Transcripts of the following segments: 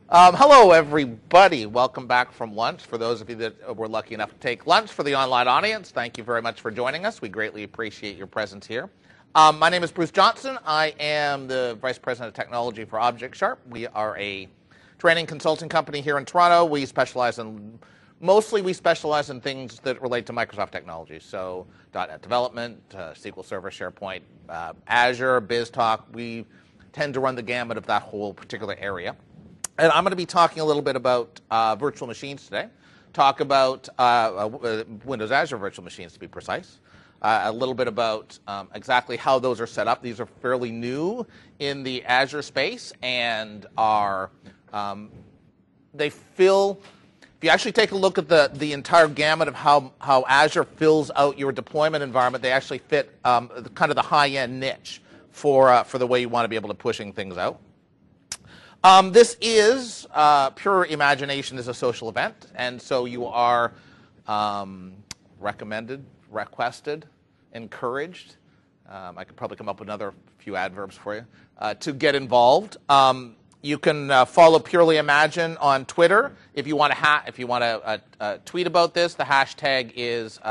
Hello, everybody. Welcome back from lunch. For those of you that were lucky enough to take lunch, for the online audience, thank you very much for joining us. We greatly appreciate your presence here. My name is Bruce Johnson. I am the Vice President of Technology for ObjectSharp. We are a training consulting company here in Toronto. We specialize in things that relate to Microsoft technology. So .NET development, SQL Server, SharePoint, Azure, BizTalk. We tend to run the gamut of that whole particular area. And I'm going to be talking a little bit about virtual machines today. Talk about Windows Azure virtual machines, to be precise. A little bit about exactly how those are set up. These are fairly new in the Azure space and are they fill. If you actually take a look at the entire gamut of how Azure fills out your deployment environment, they actually fit kind of the high-end niche for the way you want to be able to pushing things out. This is Pure Imagination is a social event, and so you are recommended, requested, encouraged. I could probably come up with another few adverbs for you to get involved. You can follow Purely Imagine on Twitter if you want to tweet about this. The hashtag is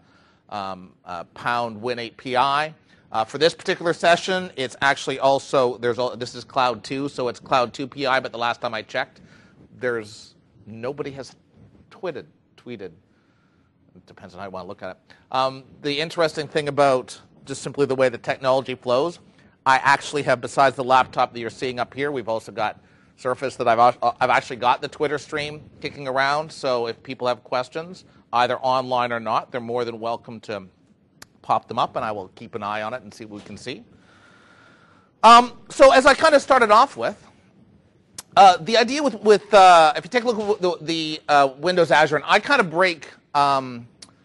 #Win8PI. For this particular session, it's actually also, this is Cloud 2, so it's Cloud 2 PI, but the last time I checked, nobody has tweeted. It depends on how you want to look at it. The interesting thing about just simply the way the technology flows, I actually have, besides the laptop that you're seeing up here, we've also got Surface that I've actually got the Twitter stream kicking around, so if people have questions, either online or not, they're more than welcome to pop them up, and I will keep an eye on it and see what we can see. So as I kind of started off with, the idea with if you take a look at the Windows Azure, and I kind of break the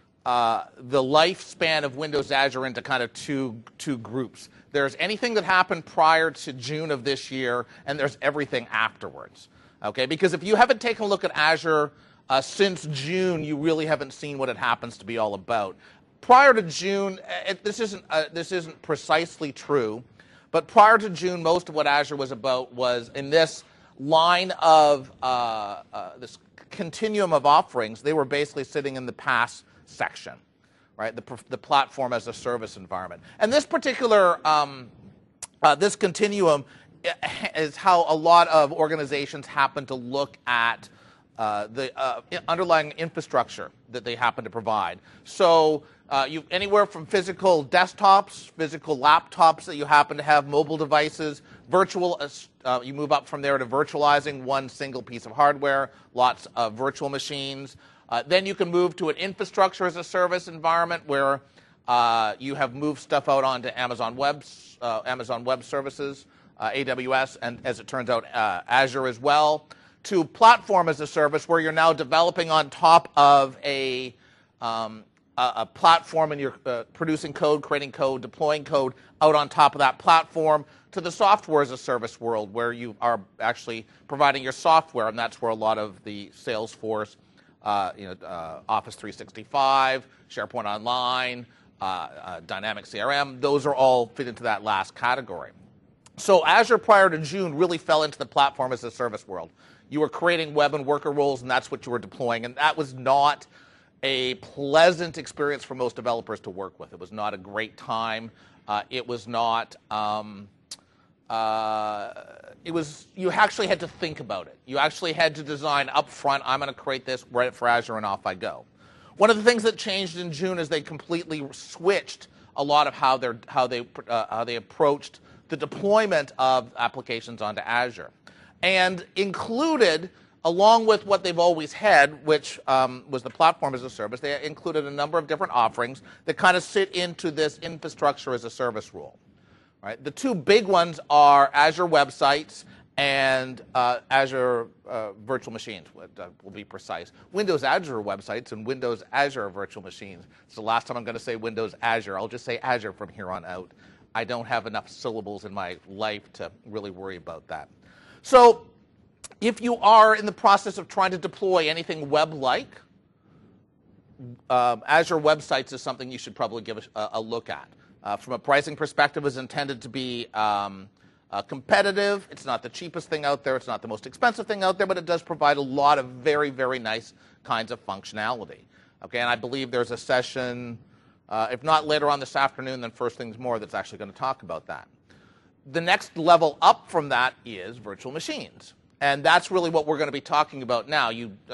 lifespan of Windows Azure into kind of two groups. There's anything that happened prior to June of this year, and there's everything afterwards. Okay, because if you haven't taken a look at Azure since June, you really haven't seen what it happens to be all about. Prior to June, this isn't precisely true, but prior to June, most of what Azure was about was in this line of this continuum of offerings. They were basically sitting in the PaaS section, right? The platform as a service environment, and this particular this continuum is how a lot of organizations happen to look at the underlying infrastructure that they happen to provide. So you anywhere from physical desktops, physical laptops that you happen to have, mobile devices, virtual. You move up from there to virtualizing one single piece of hardware, lots of virtual machines. Then you can move to an infrastructure as a service environment where you have moved stuff out onto Amazon Web Services, AWS, and as it turns out, Azure as well, to platform as a service where you're now developing on top of a platform, and you're producing code, creating code, deploying code out on top of that platform, to the software as a service world where you are actually providing your software, and that's where a lot of the Salesforce, Office 365, SharePoint Online, Dynamics CRM, those are all fit into that last category. So Azure prior to June really fell into the platform as a service world. You were creating web and worker roles, and that's what you were deploying, and that was not a pleasant experience for most developers to work with. It was not a great time. It was not. You actually had to think about it. You actually had to design up front. I'm going to create this, write it for Azure, and off I go. One of the things that changed in June is they completely switched a lot of how they approached the deployment of applications onto Azure, and included, along with what they've always had, which was the platform as a service, they included a number of different offerings that kind of sit into this infrastructure as a service rule. Right? The two big ones are Azure Websites and Azure Virtual Machines, will be precise. Windows Azure Websites and Windows Azure Virtual Machines. It's the last time I'm going to say Windows Azure. I'll just say Azure from here on out. I don't have enough syllables in my life to really worry about that. So if you are in the process of trying to deploy anything web-like, Azure Websites is something you should probably give a look at. From a pricing perspective, is intended to be competitive. It's not the cheapest thing out there. It's not the most expensive thing out there, but it does provide a lot of very, very nice kinds of functionality. Okay, and I believe there's a session, if not later on this afternoon, then first things more, that's actually going to talk about that. The next level up from that is virtual machines. And that's really what we're going to be talking about now.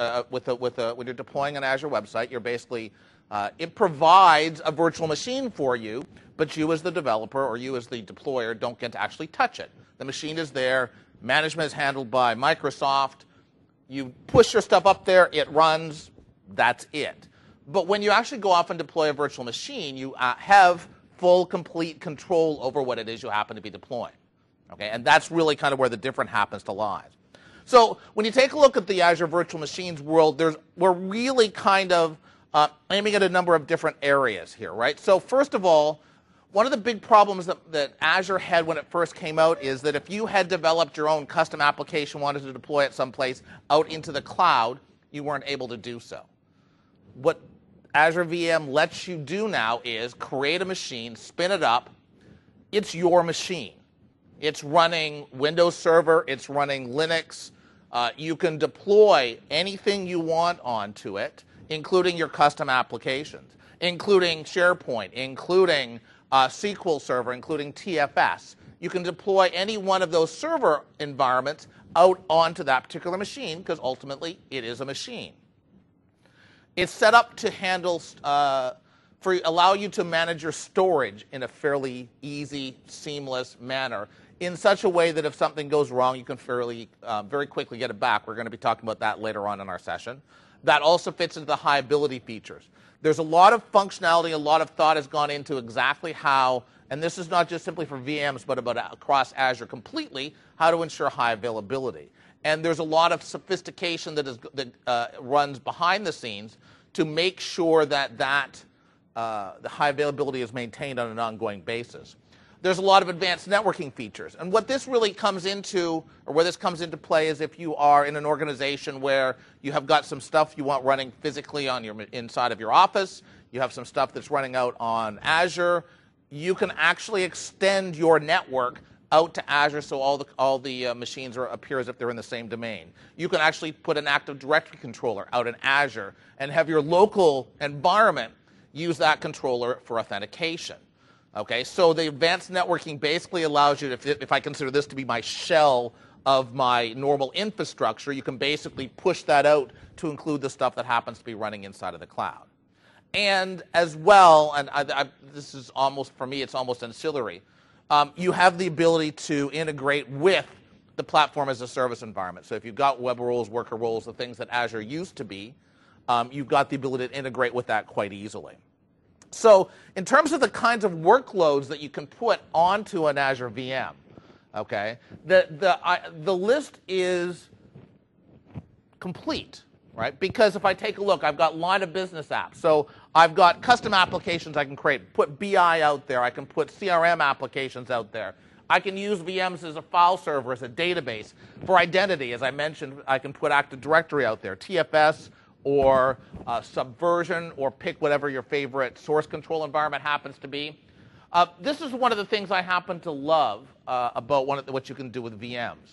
When you're deploying an Azure website, you're basically, it provides a virtual machine for you, but you as the developer or you as the deployer don't get to actually touch it. The machine is there. Management is handled by Microsoft. You push your stuff up there. It runs. That's it. But when you actually go off and deploy a virtual machine, you have full, complete control over what it is you happen to be deploying. Okay? And that's really kind of where the difference happens to lies. So when you take a look at the Azure Virtual Machines world, we're really kind of aiming at a number of different areas here, right? So first of all, one of the big problems that Azure had when it first came out is that if you had developed your own custom application, wanted to deploy it someplace out into the cloud, you weren't able to do so. What Azure VM lets you do now is create a machine, spin it up. It's your machine. It's running Windows Server. It's running Linux. You can deploy anything you want onto it, including your custom applications, including SharePoint, including SQL Server, including TFS. You can deploy any one of those server environments out onto that particular machine because ultimately it is a machine. It's set up to handle, allow you to manage your storage in a fairly easy, seamless manner in such a way that if something goes wrong, you can very quickly get it back. We're going to be talking about that later on in our session. That also fits into the high ability features. There's a lot of functionality, a lot of thought has gone into exactly how, and this is not just simply for VMs, but about across Azure completely, how to ensure high availability. And there's a lot of sophistication that runs behind the scenes to make sure that the high availability is maintained on an ongoing basis. There's a lot of advanced networking features. And what this really comes into, or where this comes into play, is if you are in an organization where you have got some stuff you want running physically on inside of your office, you have some stuff that's running out on Azure, you can actually extend your network out to Azure so all the machines appear as if they're in the same domain. You can actually put an Active Directory controller out in Azure and have your local environment use that controller for authentication. Okay, so the advanced networking basically allows you to, if I consider this to be my shell of my normal infrastructure, you can basically push that out to include the stuff that happens to be running inside of the cloud. And as well, and this is almost, for me, it's almost ancillary, you have the ability to integrate with the platform as a service environment. So if you've got web roles, worker roles, the things that Azure used to be, you've got the ability to integrate with that quite easily. So in terms of the kinds of workloads that you can put onto an Azure VM, okay, the list is complete, right? Because if I take a look, I've got line of business apps. So I've got custom applications I can create, put BI out there. I can put CRM applications out there. I can use VMs as a file server, as a database. For identity, as I mentioned, I can put Active Directory out there, TFS, or Subversion, or pick whatever your favorite source control environment happens to be. This is one of the things I happen to love about what you can do with VMs.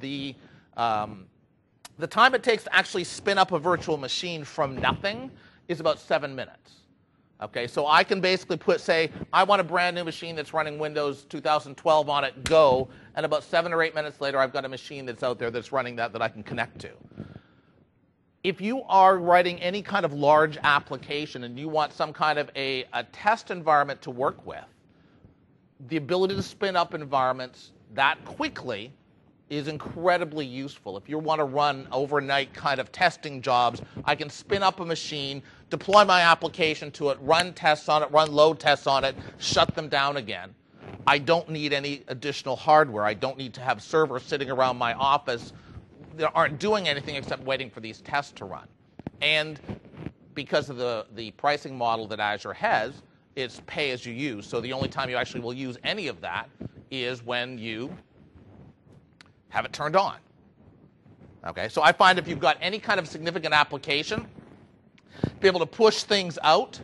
The time it takes to actually spin up a virtual machine from nothing is about 7 minutes. Okay, so I can basically say, I want a brand new machine that's running Windows 2012 on it, go, and about 7 or 8 minutes later, I've got a machine that's out there that's running that I can connect to. If you are writing any kind of large application and you want some kind of a test environment to work with, the ability to spin up environments that quickly is incredibly useful. If you want to run overnight kind of testing jobs, I can spin up a machine, deploy my application to it, run tests on it, run load tests on it, shut them down again. I don't need any additional hardware. I don't need to have servers sitting around my office that aren't doing anything except waiting for these tests to run. And because of the pricing model that Azure has, it's pay as you use. So the only time you actually will use any of that is when you have it turned on. Okay, so I find if you've got any kind of significant application, be able to push things out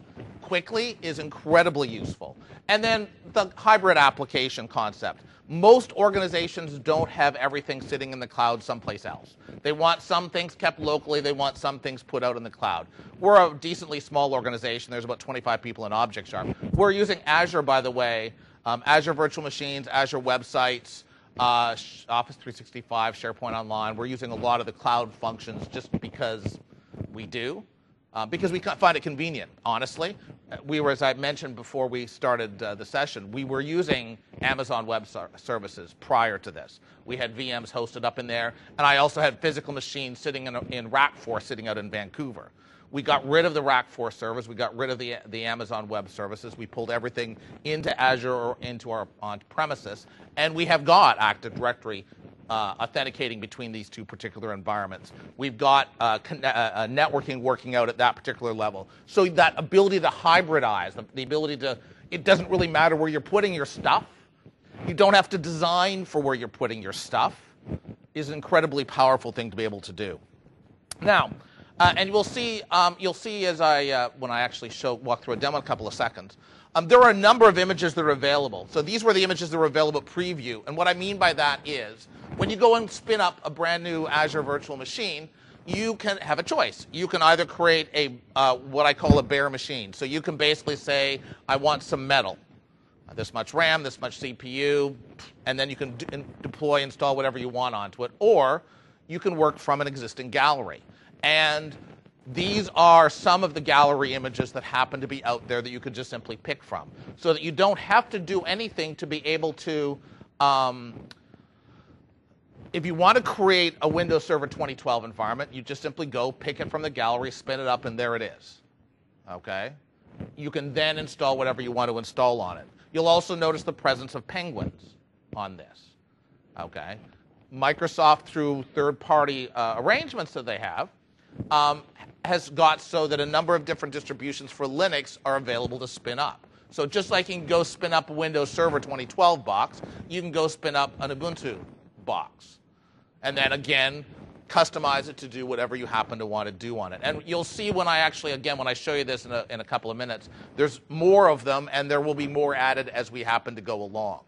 quickly is incredibly useful. And then the hybrid application concept. Most organizations don't have everything sitting in the cloud someplace else. They want some things kept locally. They want some things put out in the cloud. We're a decently small organization. There's about 25 people in ObjectSharp. We're using Azure, by the way, Azure Virtual Machines, Azure Websites, Office 365, SharePoint Online. We're using a lot of the cloud functions just because we do. Because we find it convenient, honestly. We were, as I mentioned before we started the session, we were using Amazon Web Services prior to this. We had VMs hosted up in there, and I also had physical machines sitting in Rack4 sitting out in Vancouver. We got rid of the Rack4 servers. We got rid of the Amazon Web Services. We pulled everything into Azure or into our on-premises, and we have got Active Directory authenticating between these two particular environments. We've got networking working out at that particular level. So that ability to hybridize, the ability to, it doesn't really matter where you're putting your stuff. You don't have to design for where you're putting your stuff, is an incredibly powerful thing to be able to do. Now, and you'll see as when I actually walk through a demo in a couple of seconds, there are a number of images that are available. So these were the images that were available at preview. And what I mean by that is, when you go and spin up a brand new Azure virtual machine, you can have a choice. You can either create what I call a bare machine. So you can basically say, I want some metal, this much RAM, this much CPU, and then you can deploy, install whatever you want onto it. Or you can work from an existing gallery. And these are some of the gallery images that happen to be out there that you could just simply pick from, so that you don't have to do anything to be able to, if you want to create a Windows Server 2012 environment, you just simply go pick it from the gallery, spin it up, and there it is. Okay? You can then install whatever you want to install on it. You'll also notice the presence of penguins on this. Okay? Microsoft, through third-party arrangements that they have, has got so that a number of different distributions for Linux are available to spin up. So just like you can go spin up a Windows Server 2012 box, you can go spin up an Ubuntu box. And then again, customize it to do whatever you happen to want to do on it. And you'll see when I actually, again, when I show you this in a couple of minutes, there's more of them, and there will be more added as we happen to go along.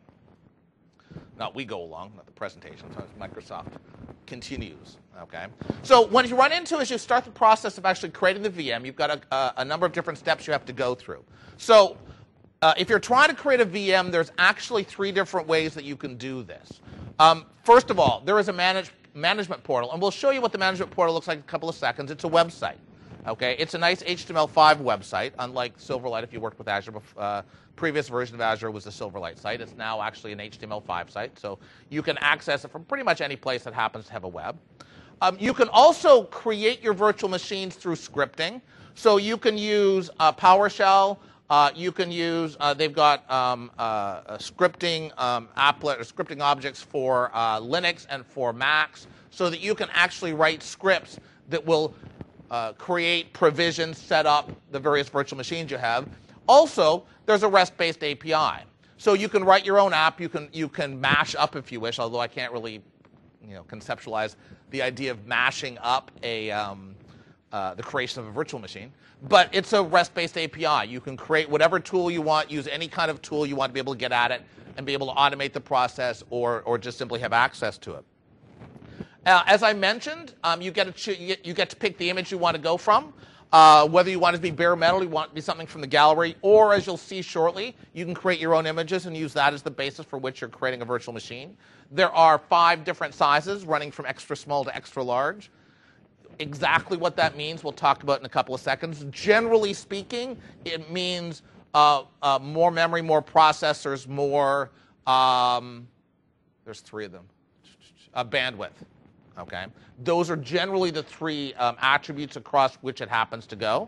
Not we go along, not the presentation, sometimes Microsoft continues. Okay. So what you run into is you start the process of actually creating the VM. You've got a number of different steps you have to go through. So if you're trying to create a VM, there's actually 3 different ways that you can do this. First of all, there is a management portal, and we'll show you what the management portal looks like in a couple of seconds. It's a website. Okay, it's a nice HTML5 website, unlike Silverlight. If you worked with Azure, previous version of Azure was the Silverlight site. It's now actually an HTML5 site, so you can access it from pretty much any place that happens to have a web. You can also create your virtual machines through scripting. So you can use PowerShell. You can use, they've got scripting applet or scripting objects for Linux and for Macs, so that you can actually write scripts that will create, provision, set up the various virtual machines you have. Also, there's a REST-based API. So you can write your own app. You can mash up, if you wish, although I can't really conceptualize the idea of mashing up the creation of a virtual machine. But it's a REST-based API. You can create whatever tool you want, use any kind of tool you want to be able to get at it, and be able to automate the process or just simply have access to it. As I mentioned, you get to pick the image you want to go from. Whether you want it to be bare metal, you want it to be something from the gallery, or as you'll see shortly, you can create your own images and use that as the basis for which you're creating a virtual machine. There are 5 different sizes, running from extra small to extra large. Exactly what that means we'll talk about in a couple of seconds. Generally speaking, it means more memory, more processors, more, there's 3 of them, bandwidth. Okay, those are generally the 3 attributes across which it happens to go.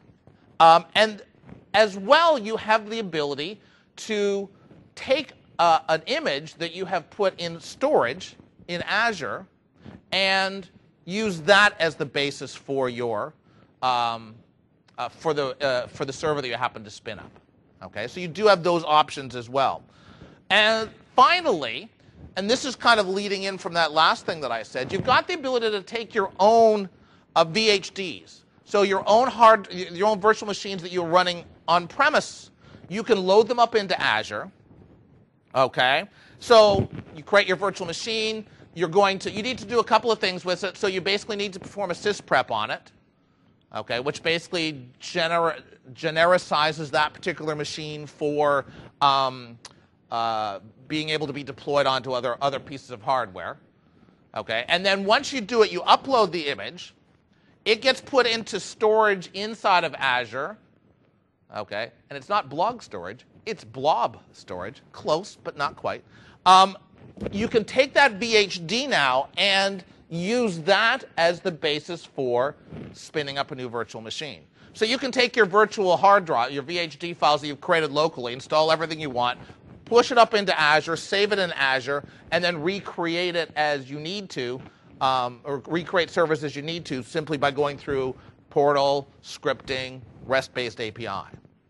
And as well, you have the ability to take an image that you have put in storage in Azure and use that as the basis for your for the server that you happen to spin up. Okay, so you do have those options as well. And finally, and this is kind of leading in from that last thing that I said, you've got the ability to take your own VHDs, so your own virtual machines that you're running on-premise, you can load them up into Azure. Okay, so you create your virtual machine. You need to do a couple of things with it. So you basically need to perform a sysprep on it. Okay, which basically genericizes that particular machine for being able to be deployed onto other pieces of hardware. Okay, and then once you do it, you upload the image. It gets put into storage inside of Azure. Okay, and it's not blog storage, it's blob storage. Close, but not quite. You can take that VHD now and use that as the basis for spinning up a new virtual machine. So you can take your virtual hard drive, your VHD files that you've created locally, install everything you want, push it up into Azure, save it in Azure, and then recreate it as you need to, or recreate servers as you need to, simply by going through Portal, scripting, REST-based API.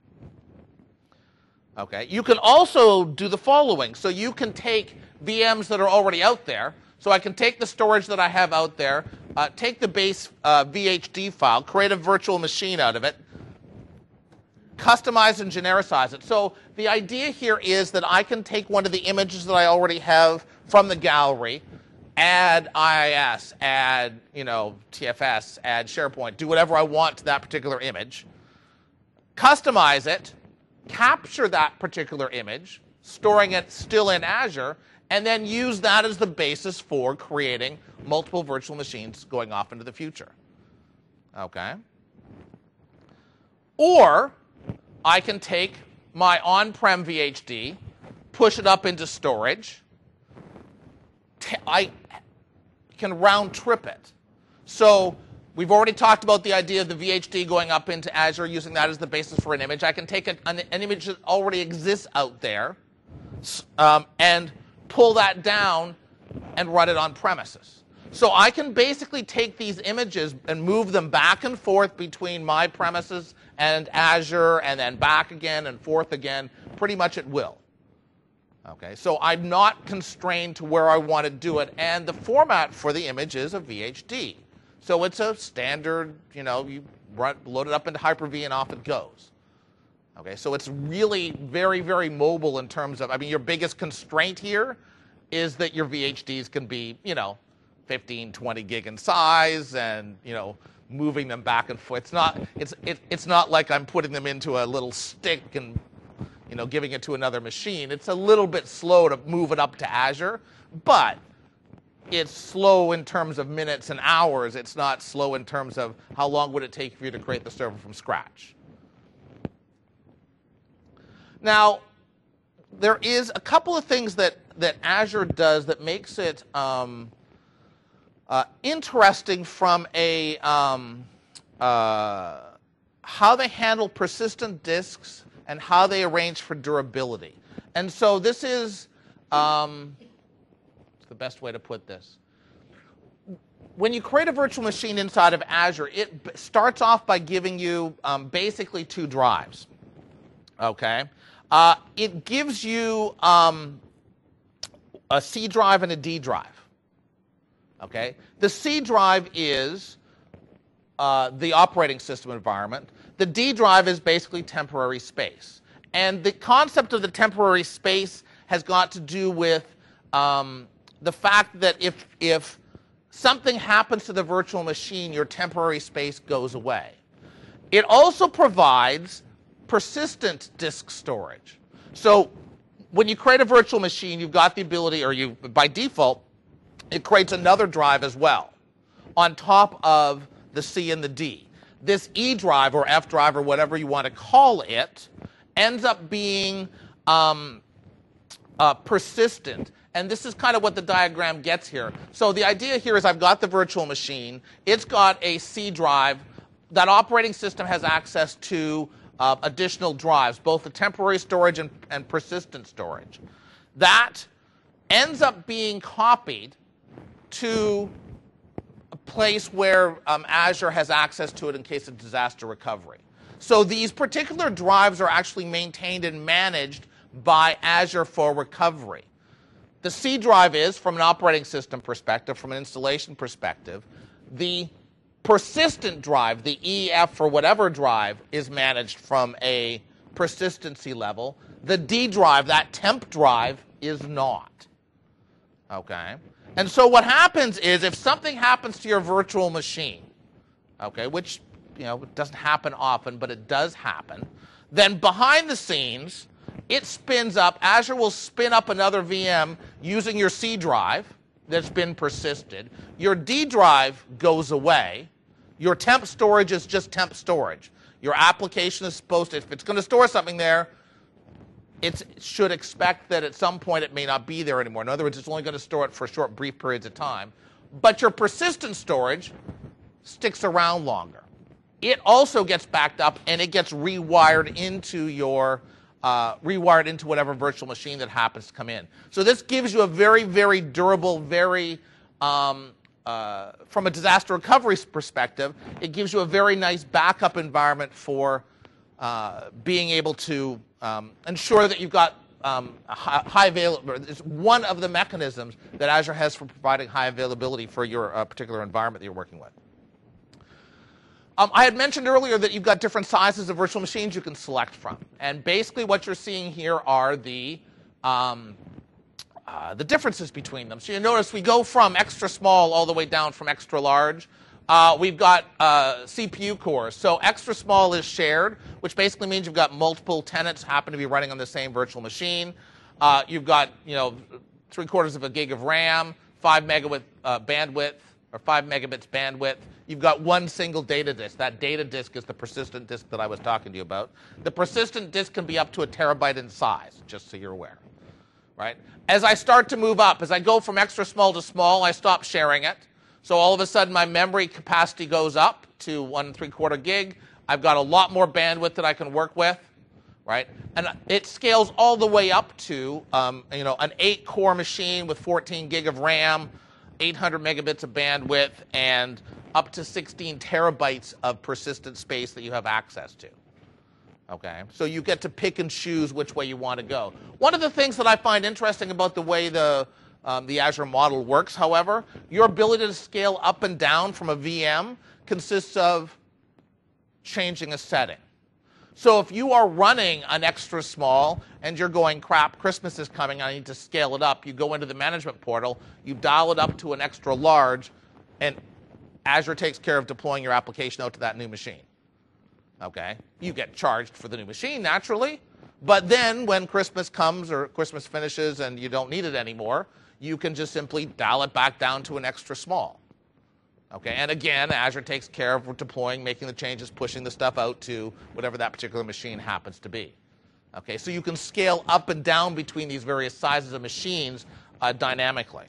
Okay. You can also do the following. So you can take VMs that are already out there. So I can take the storage that I have out there, take the base VHD file, create a virtual machine out of it, customize and genericize it. So the idea here is that I can take one of the images that I already have from the gallery, add IIS, add TFS, add SharePoint, do whatever I want to that particular image, customize it, capture that particular image, storing it still in Azure, and then use that as the basis for creating multiple virtual machines going off into the future. Okay? Or I can take my on-prem VHD, push it up into storage. I can round trip it. So we've already talked about the idea of the VHD going up into Azure, using that as the basis for an image. I can take an image that already exists out there and pull that down and run it on premises. So I can basically take these images and move them back and forth between my premises and Azure, and then back again and forth again, pretty much at will. Okay, so I'm not constrained to where I want to do it, and the format for the image is a VHD. So it's a standard, you load it up into Hyper-V and off it goes. Okay, so it's really very, very mobile in terms of, your biggest constraint here is that your VHDs can be, 15, 20 gig in size, and, moving them back and forth. It's not like I'm putting them into a little stick and, giving it to another machine. It's a little bit slow to move it up to Azure, but it's slow in terms of minutes and hours. It's not slow in terms of how long would it take for you to create the server from scratch. Now, there is a couple of things that Azure does that makes it interesting from a how they handle persistent disks and how they arrange for durability. And so this is the best way to put this. When you create a virtual machine inside of Azure, it starts off by giving you basically two drives. Okay? It gives you a C drive and a D drive. Okay? The C drive is the operating system environment. The D drive is basically temporary space. And the concept of the temporary space has got to do with the fact that if something happens to the virtual machine, your temporary space goes away. It also provides persistent disk storage. So when you create a virtual machine, you've got the ability, or by default, it creates another drive as well on top of the C and the D. This E drive or F drive or whatever you want to call it ends up being persistent. And this is kind of what the diagram gets here. So the idea here is I've got the virtual machine. It's got a C drive. That operating system has access to additional drives, both the temporary storage and persistent storage. That ends up being copied to a place where Azure has access to it in case of disaster recovery. So these particular drives are actually maintained and managed by Azure for recovery. The C drive is, from an operating system perspective, from an installation perspective. The persistent drive, the E, F, or whatever drive, is managed from a persistency level. The D drive, that temp drive, is not. Okay? And so what happens is if something happens to your virtual machine, okay, which it doesn't happen often, but it does happen, then behind the scenes, it spins up, Azure will spin up another VM using your C drive that's been persisted. Your D drive goes away. Your temp storage is just temp storage. Your application is supposed to, if it's going to store something there, it should expect that at some point it may not be there anymore. In other words, it's only going to store it for short, brief periods of time. But your persistent storage sticks around longer. It also gets backed up and it gets rewired into whatever virtual machine that happens to come in. So this gives you a very, very durable, very from a disaster recovery perspective, it gives you a very nice backup environment for being able to ensure that you've got high availability. It's one of the mechanisms that Azure has for providing high availability for your particular environment that you're working with. I had mentioned earlier that you've got different sizes of virtual machines you can select from. And basically what you're seeing here are the differences between them. So you notice we go from extra small all the way down from extra large. We've got CPU cores. So extra small is shared, which basically means you've got multiple tenants happen to be running on the same virtual machine. You've got 3/4 of a gig of RAM, 5 megabit bandwidth, or 5 megabits bandwidth. You've got one single data disk. That data disk is the persistent disk that I was talking to you about. The persistent disk can be up to 1 terabyte in size, just so you're aware. Right? As I start to move up, as I go from extra small to small, I stop sharing it. So all of a sudden my memory capacity goes up to 1 3/4 gig. I've got a lot more bandwidth that I can work with. Right? And it scales all the way up to an 8-core machine with 14 gig of RAM, 800 megabits of bandwidth, and up to 16 terabytes of persistent space that you have access to. Okay, so you get to pick and choose which way you want to go. One of the things that I find interesting about the way the Azure model works, however, your ability to scale up and down from a VM consists of changing a setting. So if you are running an extra small and you're going, crap, Christmas is coming, I need to scale it up, you go into the management portal, you dial it up to an extra large, and Azure takes care of deploying your application out to that new machine. Okay? You get charged for the new machine, naturally, but then when Christmas comes or Christmas finishes and you don't need it anymore, you can just simply dial it back down to an extra small. Okay? And again, Azure takes care of deploying, making the changes, pushing the stuff out to whatever that particular machine happens to be. Okay? So you can scale up and down between these various sizes of machines dynamically.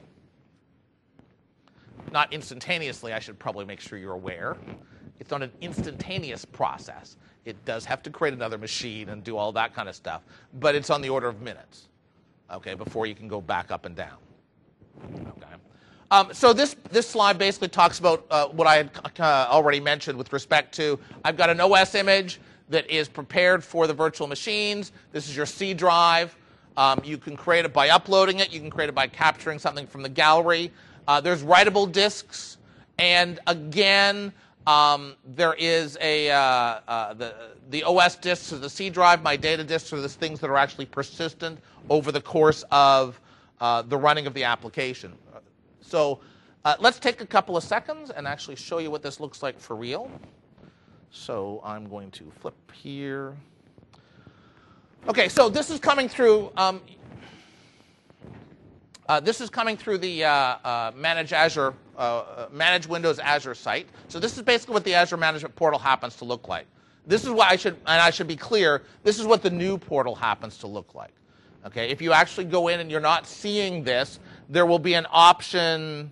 Not instantaneously, I should probably make sure you're aware. It's not an instantaneous process. It does have to create another machine and do all that kind of stuff, but it's on the order of minutes, okay, before you can go back up and down. Okay. So this slide basically talks about what I had already mentioned with respect to, I've got an OS image that is prepared for the virtual machines. This is your C drive. You can create it by uploading it. You can create it by capturing something from the gallery. There's writable disks, and again, there is the OS disks or the C drive. My data disks are the things that are actually persistent over the course of the running of the application. So let's take a couple of seconds and actually show you what this looks like for real. So I'm going to flip here. Okay, so this is coming through. This is coming through the Manage Windows Azure site. So this is basically what the Azure Management Portal happens to look like. This is what I should be clear, this is what the new portal happens to look like. Okay, if you actually go in and you're not seeing this, there will be an option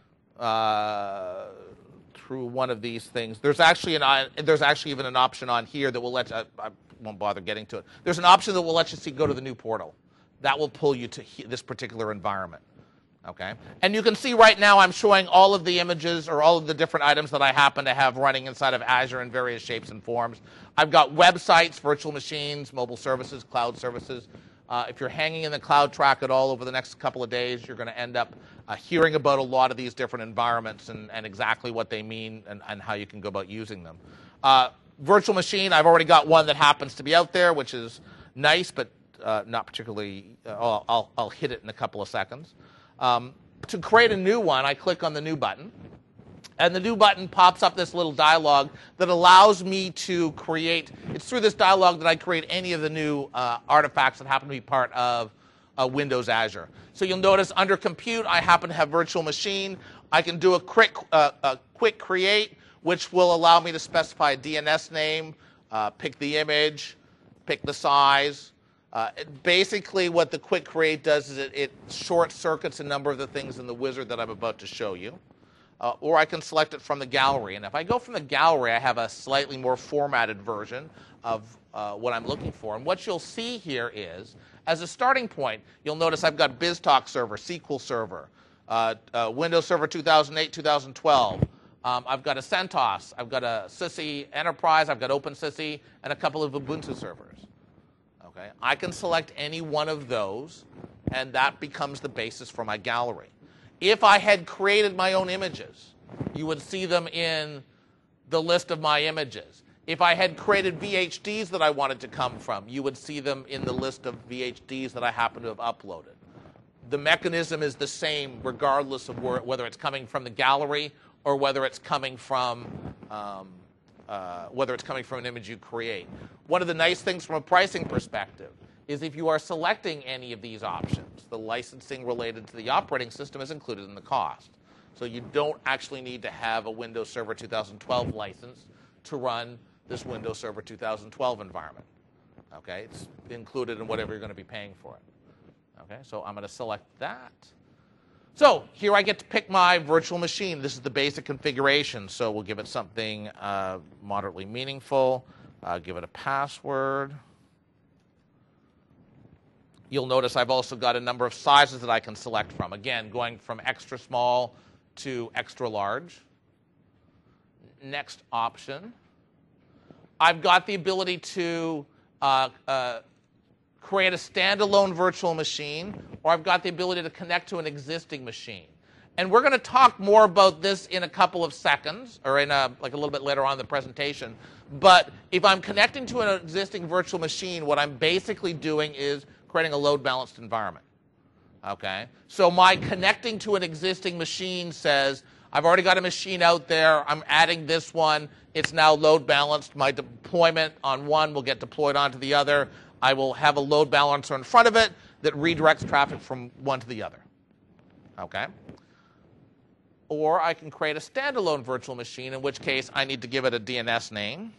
through one of these things. There's actually even an option on here that will let you, I won't bother getting to it. There's an option that will let you go to the new portal. That will pull you to this particular environment. Okay? And you can see right now I'm showing all of the images or all of the different items that I happen to have running inside of Azure in various shapes and forms. I've got websites, virtual machines, mobile services, cloud services. If you're hanging in the cloud track at all over the next couple of days, you're going to end up hearing about a lot of these different environments and exactly what they mean and how you can go about using them. Virtual machine, I've already got one that happens to be out there, which is nice, but not particularly, I'll hit it in a couple of seconds. To create a new one, I click on the new button. And the new button pops up this little dialog that allows me to create, it's through this dialog that I create any of the new artifacts that happen to be part of Windows Azure. So you'll notice under Compute, I happen to have Virtual Machine. I can do a quick create, which will allow me to specify a DNS name, pick the image, pick the size. Basically, what the quick create does is it short circuits a number of the things in the wizard that I'm about to show you. Or I can select it from the gallery. And if I go from the gallery, I have a slightly more formatted version of what I'm looking for. And what you'll see here is, as a starting point, you'll notice I've got BizTalk Server, SQL Server, Windows Server 2008, 2012. I've got a CentOS. I've got a SYSI Enterprise. I've got OpenSYSI, and a couple of Ubuntu servers. Okay, I can select any one of those, and that becomes the basis for my gallery. If I had created my own images, you would see them in the list of my images. If I had created VHDs that I wanted to come from, you would see them in the list of VHDs that I happen to have uploaded. The mechanism is the same regardless of whether it's coming from the gallery or whether it's coming from an image you create. One of the nice things from a pricing perspective is if you are selecting any of these options, the licensing related to the operating system is included in the cost. So you don't actually need to have a Windows Server 2012 license to run this Windows Server 2012 environment. Okay, it's included in whatever you're going to be paying for it. Okay, so I'm going to select that. So here I get to pick my virtual machine. This is the basic configuration, so we'll give it something moderately meaningful. Give it a password. You'll notice I've also got a number of sizes that I can select from. Again, going from extra small to extra large. Next option. I've got the ability to create a standalone virtual machine, or I've got the ability to connect to an existing machine. And we're going to talk more about this in a couple of seconds, or in like a little bit later on in the presentation. But if I'm connecting to an existing virtual machine, what I'm basically doing is creating a load-balanced environment. Okay? So my connecting to an existing machine says, I've already got a machine out there. I'm adding this one. It's now load-balanced. My deployment on one will get deployed onto the other. I will have a load balancer in front of it that redirects traffic from one to the other. Okay? Or I can create a standalone virtual machine, in which case I need to give it a DNS name.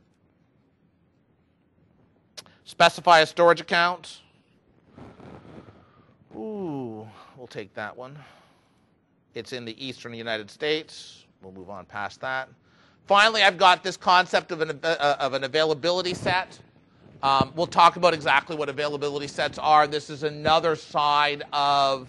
Specify a storage account. Ooh, we'll take that one. It's in the eastern United States. We'll move on past that. Finally, I've got this concept of an availability set. We'll talk about exactly what availability sets are. This is another side of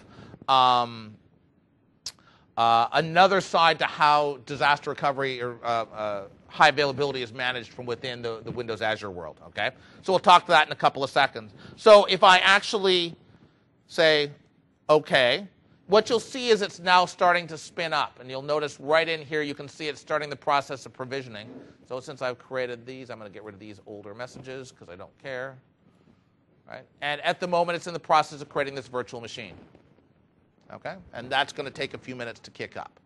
to how disaster recovery or high availability is managed from within the Windows Azure world. Okay, so we'll talk to that in a couple of seconds. So if I actually say OK, what you'll see is it's now starting to spin up. And you'll notice right in here you can see it's starting the process of provisioning. So since I've created these, I'm going to get rid of these older messages because I don't care. Right? And at the moment, it's in the process of creating this virtual machine. Okay? And that's going to take a few minutes to kick up.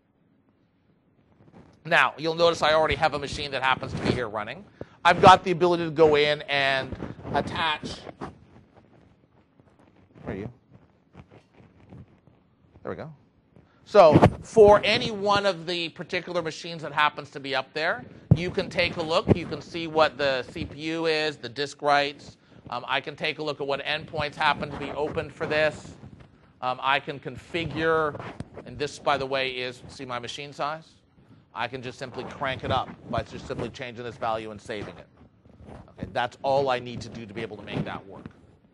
Now, you'll notice I already have a machine that happens to be here running. I've got the ability to go in and attach. Where are you? There we go. So for any one of the particular machines that happens to be up there, you can take a look. You can see what the CPU is, the disk writes. I can take a look at what endpoints happen to be opened for this. I can configure, and this, by the way, is, see my machine size? I can just simply crank it up by just simply changing this value and saving it. Okay, that's all I need to do to be able to make that work.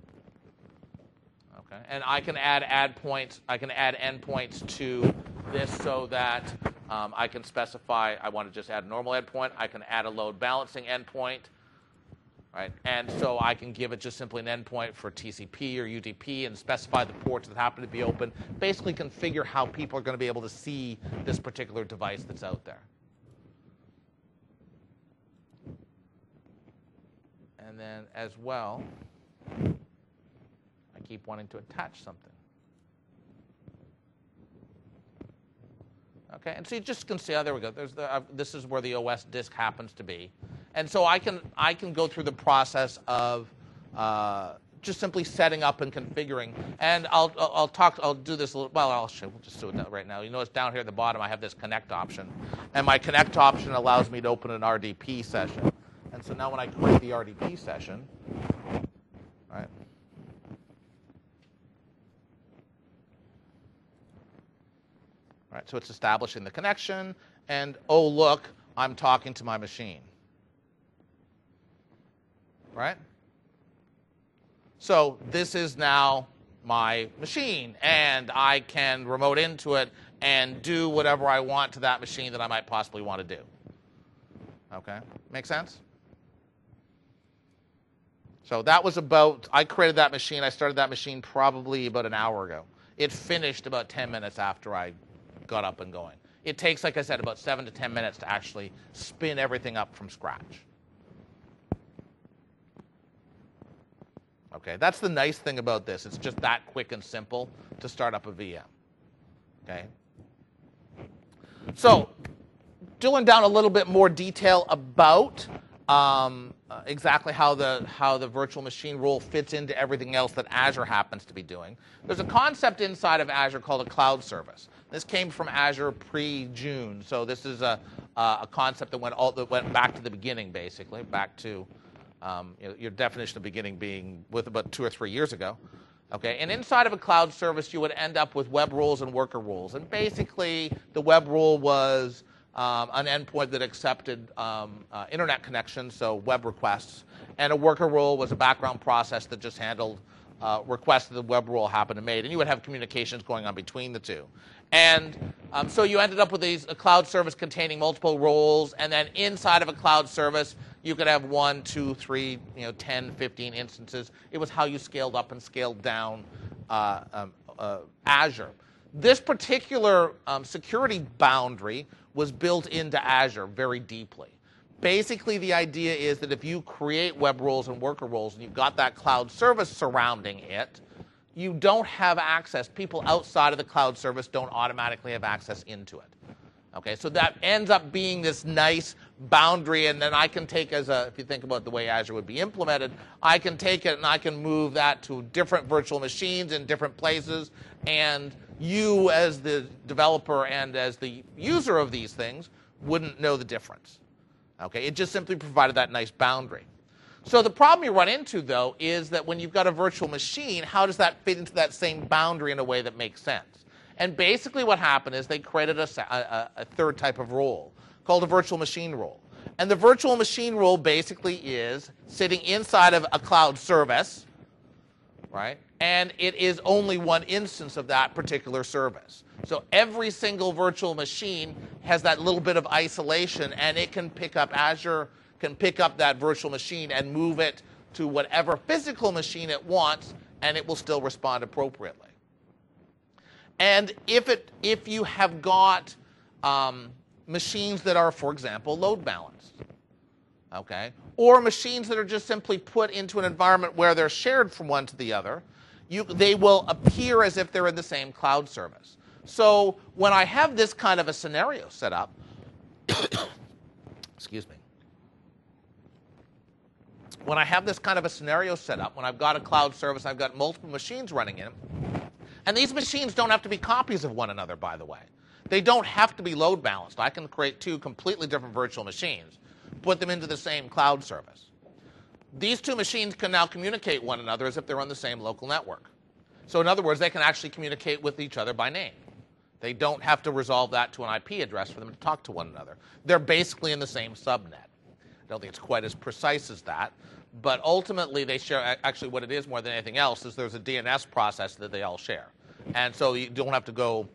Okay, and I can add endpoints. I can add endpoints to this so that I can specify I want to just add a normal endpoint. I can add a load balancing endpoint. Right? And so I can give it just simply an endpoint for TCP or UDP and specify the ports that happen to be open. Basically configure how people are going to be able to see this particular device that's out there. And then as well, I keep wanting to attach something. Okay, and so you just can see, oh, there we go. There's this is where the OS disk happens to be. And so I can go through the process of just simply setting up and configuring. And I'll do this a little, well, we'll just do it right now. You notice down here at the bottom I have this connect option. And my connect option allows me to open an RDP session. And so now when I create the RDP session, right? All right, so it's establishing the connection, and oh look, I'm talking to my machine. Right? So this is now my machine, and I can remote into it and do whatever I want to that machine that I might possibly want to do. Okay, make sense? So that was I created that machine, I started that machine probably about an hour ago. It finished about 10 minutes after I got up and going. It takes, like I said, about 7 to 10 minutes to actually spin everything up from scratch. Okay, that's the nice thing about this. It's just that quick and simple to start up a VM. Okay. So, drilling down a little bit more detail about exactly how the virtual machine role fits into everything else that Azure happens to be doing. There's a concept inside of Azure called a cloud service. This came from Azure pre-June, so this is a concept that went back to the beginning, basically, back to your definition of beginning being with about 2 or 3 years ago. Okay, and inside of a cloud service, you would end up with web roles and worker roles. And basically, the web role was an endpoint that accepted internet connections, so web requests. And a worker role was a background process that just handled requests that the web role happened to make. And you would have communications going on between the two. And so you ended up with a cloud service containing multiple roles. And then inside of a cloud service, you could have 1, 2, 3, 10, 15 instances. It was how you scaled up and scaled down Azure. This particular security boundary was built into Azure very deeply. Basically, the idea is that if you create web roles and worker roles and you've got that cloud service surrounding it, you don't have access. People outside of the cloud service don't automatically have access into it. Okay, so that ends up being this nice boundary, and then I can take if you think about the way Azure would be implemented, I can take it and I can move that to different virtual machines in different places, and you as the developer and as the user of these things wouldn't know the difference. Okay, it just simply provided that nice boundary. So the problem you run into, though, is that when you've got a virtual machine, how does that fit into that same boundary in a way that makes sense? And basically what happened is they created a third type of role called a virtual machine role. And the virtual machine role basically is sitting inside of a cloud service, right? And it is only one instance of that particular service. So every single virtual machine has that little bit of isolation, and it can pick up Azure, can pick up that virtual machine and move it to whatever physical machine it wants, and it will still respond appropriately. And if you have got machines that are, for example, load balanced, okay, or machines that are just simply put into an environment where they're shared from one to the other, they will appear as if they're in the same cloud service. So when I have this kind of a scenario set up, excuse me. When I have this kind of a scenario set up, when I've got a cloud service, I've got multiple machines running in it, and these machines don't have to be copies of one another, by the way. They don't have to be load balanced. I can create 2 completely different virtual machines, put them into the same cloud service. These 2 machines can now communicate one another as if they're on the same local network. So in other words, they can actually communicate with each other by name. They don't have to resolve that to an IP address for them to talk to one another. They're basically in the same subnet. I don't think it's quite as precise as that, but ultimately they share, actually what it is more than anything else is there's a DNS process that they all share. And so you don't have to go,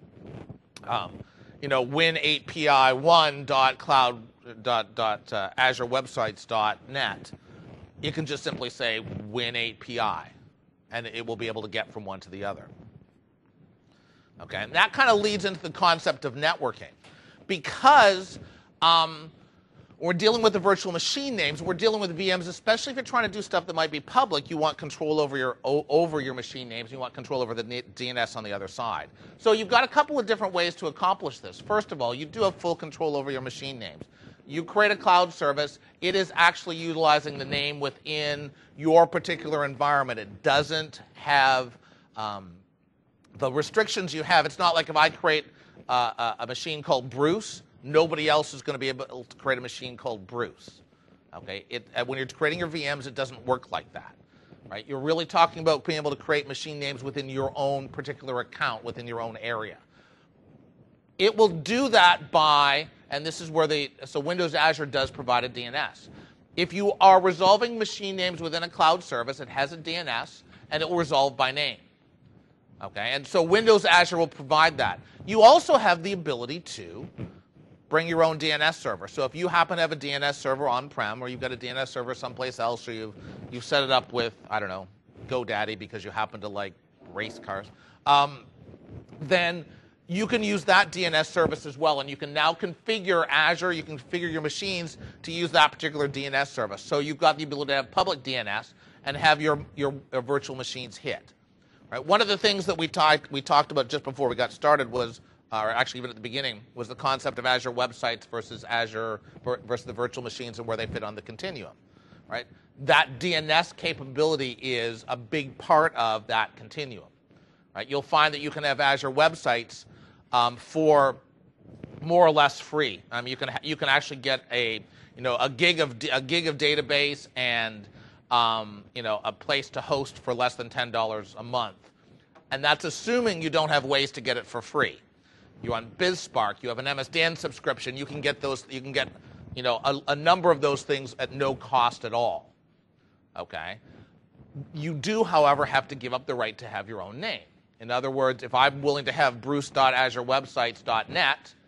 win8pi1.cloud.azurewebsites.net. You can just simply say win8pi, and it will be able to get from one to the other. Okay, and that kind of leads into the concept of networking. Because We're dealing with the virtual machine names. We're dealing with VMs, especially if you're trying to do stuff that might be public. You want control over your machine names. You want control over the DNS on the other side. So you've got a couple of different ways to accomplish this. First of all, you do have full control over your machine names. You create a cloud service. It is actually utilizing the name within your particular environment. It doesn't have the restrictions you have. It's not like if I create a machine called Bruce, nobody else is going to be able to create a machine called Bruce. Okay? When you're creating your VMs, it doesn't work like that. Right? You're really talking about being able to create machine names within your own particular account, within your own area. It will do that by, and this is where so Windows Azure does provide a DNS. If you are resolving machine names within a cloud service, it has a DNS, and it will resolve by name. Okay? And so Windows Azure will provide that. You also have the ability to bring your own DNS server. So if you happen to have a DNS server on-prem, or you've got a DNS server someplace else, or you've set it up with, I don't know, GoDaddy because you happen to like race cars, then you can use that DNS service as well, and you can now configure Azure, you can configure your machines to use that particular DNS service. So you've got the ability to have public DNS and have your virtual machines hit. Right? One of the things that we talked about just before we got started was, or actually even at the beginning, was the concept of Azure websites versus the virtual machines and where they fit on the continuum. Right? That DNS capability is a big part of that continuum. Right? You'll find that you can have Azure websites for more or less free. You can actually get a gig of database and a place to host for less than $10 a month, and that's assuming you don't have ways to get it for free. You're on BizSpark. You have an MSDN subscription. You can get those. You can get a number of those things at no cost at all. Okay. You do, however, have to give up the right to have your own name. In other words, if I'm willing to have bruce.azurewebsites.net,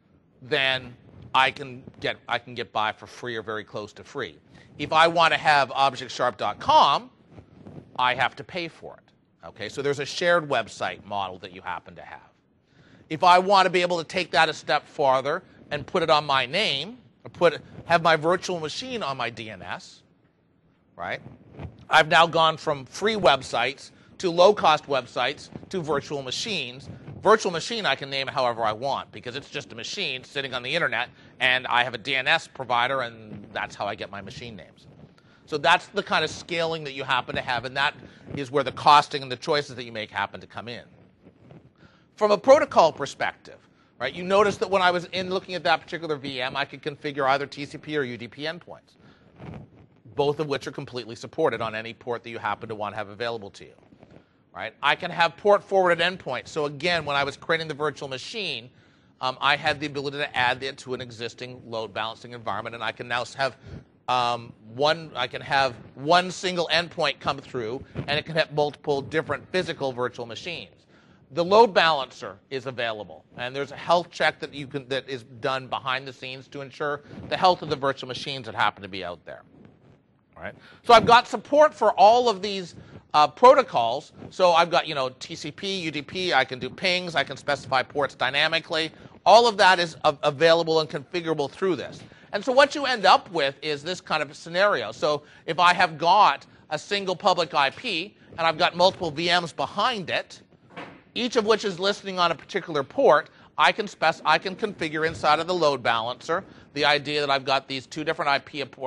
then I can get by for free or very close to free. If I want to have objectsharp.com, I have to pay for it. Okay, so there's a shared website model that you happen to have. If I want to be able to take that a step farther and put it on my name, or have my virtual machine on my DNS, right? I've now gone from free websites to low-cost websites to virtual machines. Virtual machine I can name it however I want because it's just a machine sitting on the internet, and I have a DNS provider, and that's how I get my machine names. So that's the kind of scaling that you happen to have, and that is where the costing and the choices that you make happen to come in. From a protocol perspective, right, you notice that when I was looking at that particular VM, I could configure either TCP or UDP endpoints, both of which are completely supported on any port that you happen to want to have available to you. Right? I can have port-forwarded endpoints. So again, when I was creating the virtual machine, I had the ability to add it to an existing load balancing environment, and I can now have one single endpoint come through, and it can have multiple different physical virtual machines. The load balancer is available, and there's a health check that is done behind the scenes to ensure the health of the virtual machines that happen to be out there. All right? So I've got support for all of these protocols. So I've got TCP, UDP. I can do pings. I can specify ports dynamically. All of that is available and configurable through this. And so what you end up with is this kind of scenario. So if I have got a single public IP and I've got multiple VMs behind it, each of which is listening on a particular port, I can configure inside of the load balancer the idea that I've got these two different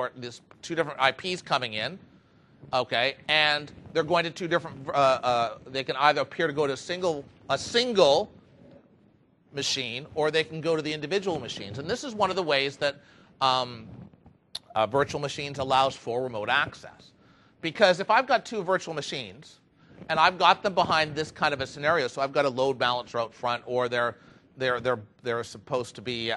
IPs coming in, okay, and they're going to two different. They can either appear to go to a single machine, or they can go to the individual machines. And this is one of the ways that virtual machines allows for remote access, because if I've got two virtual machines and I've got them behind this kind of a scenario, so I've got a load balancer out front, or they're supposed to be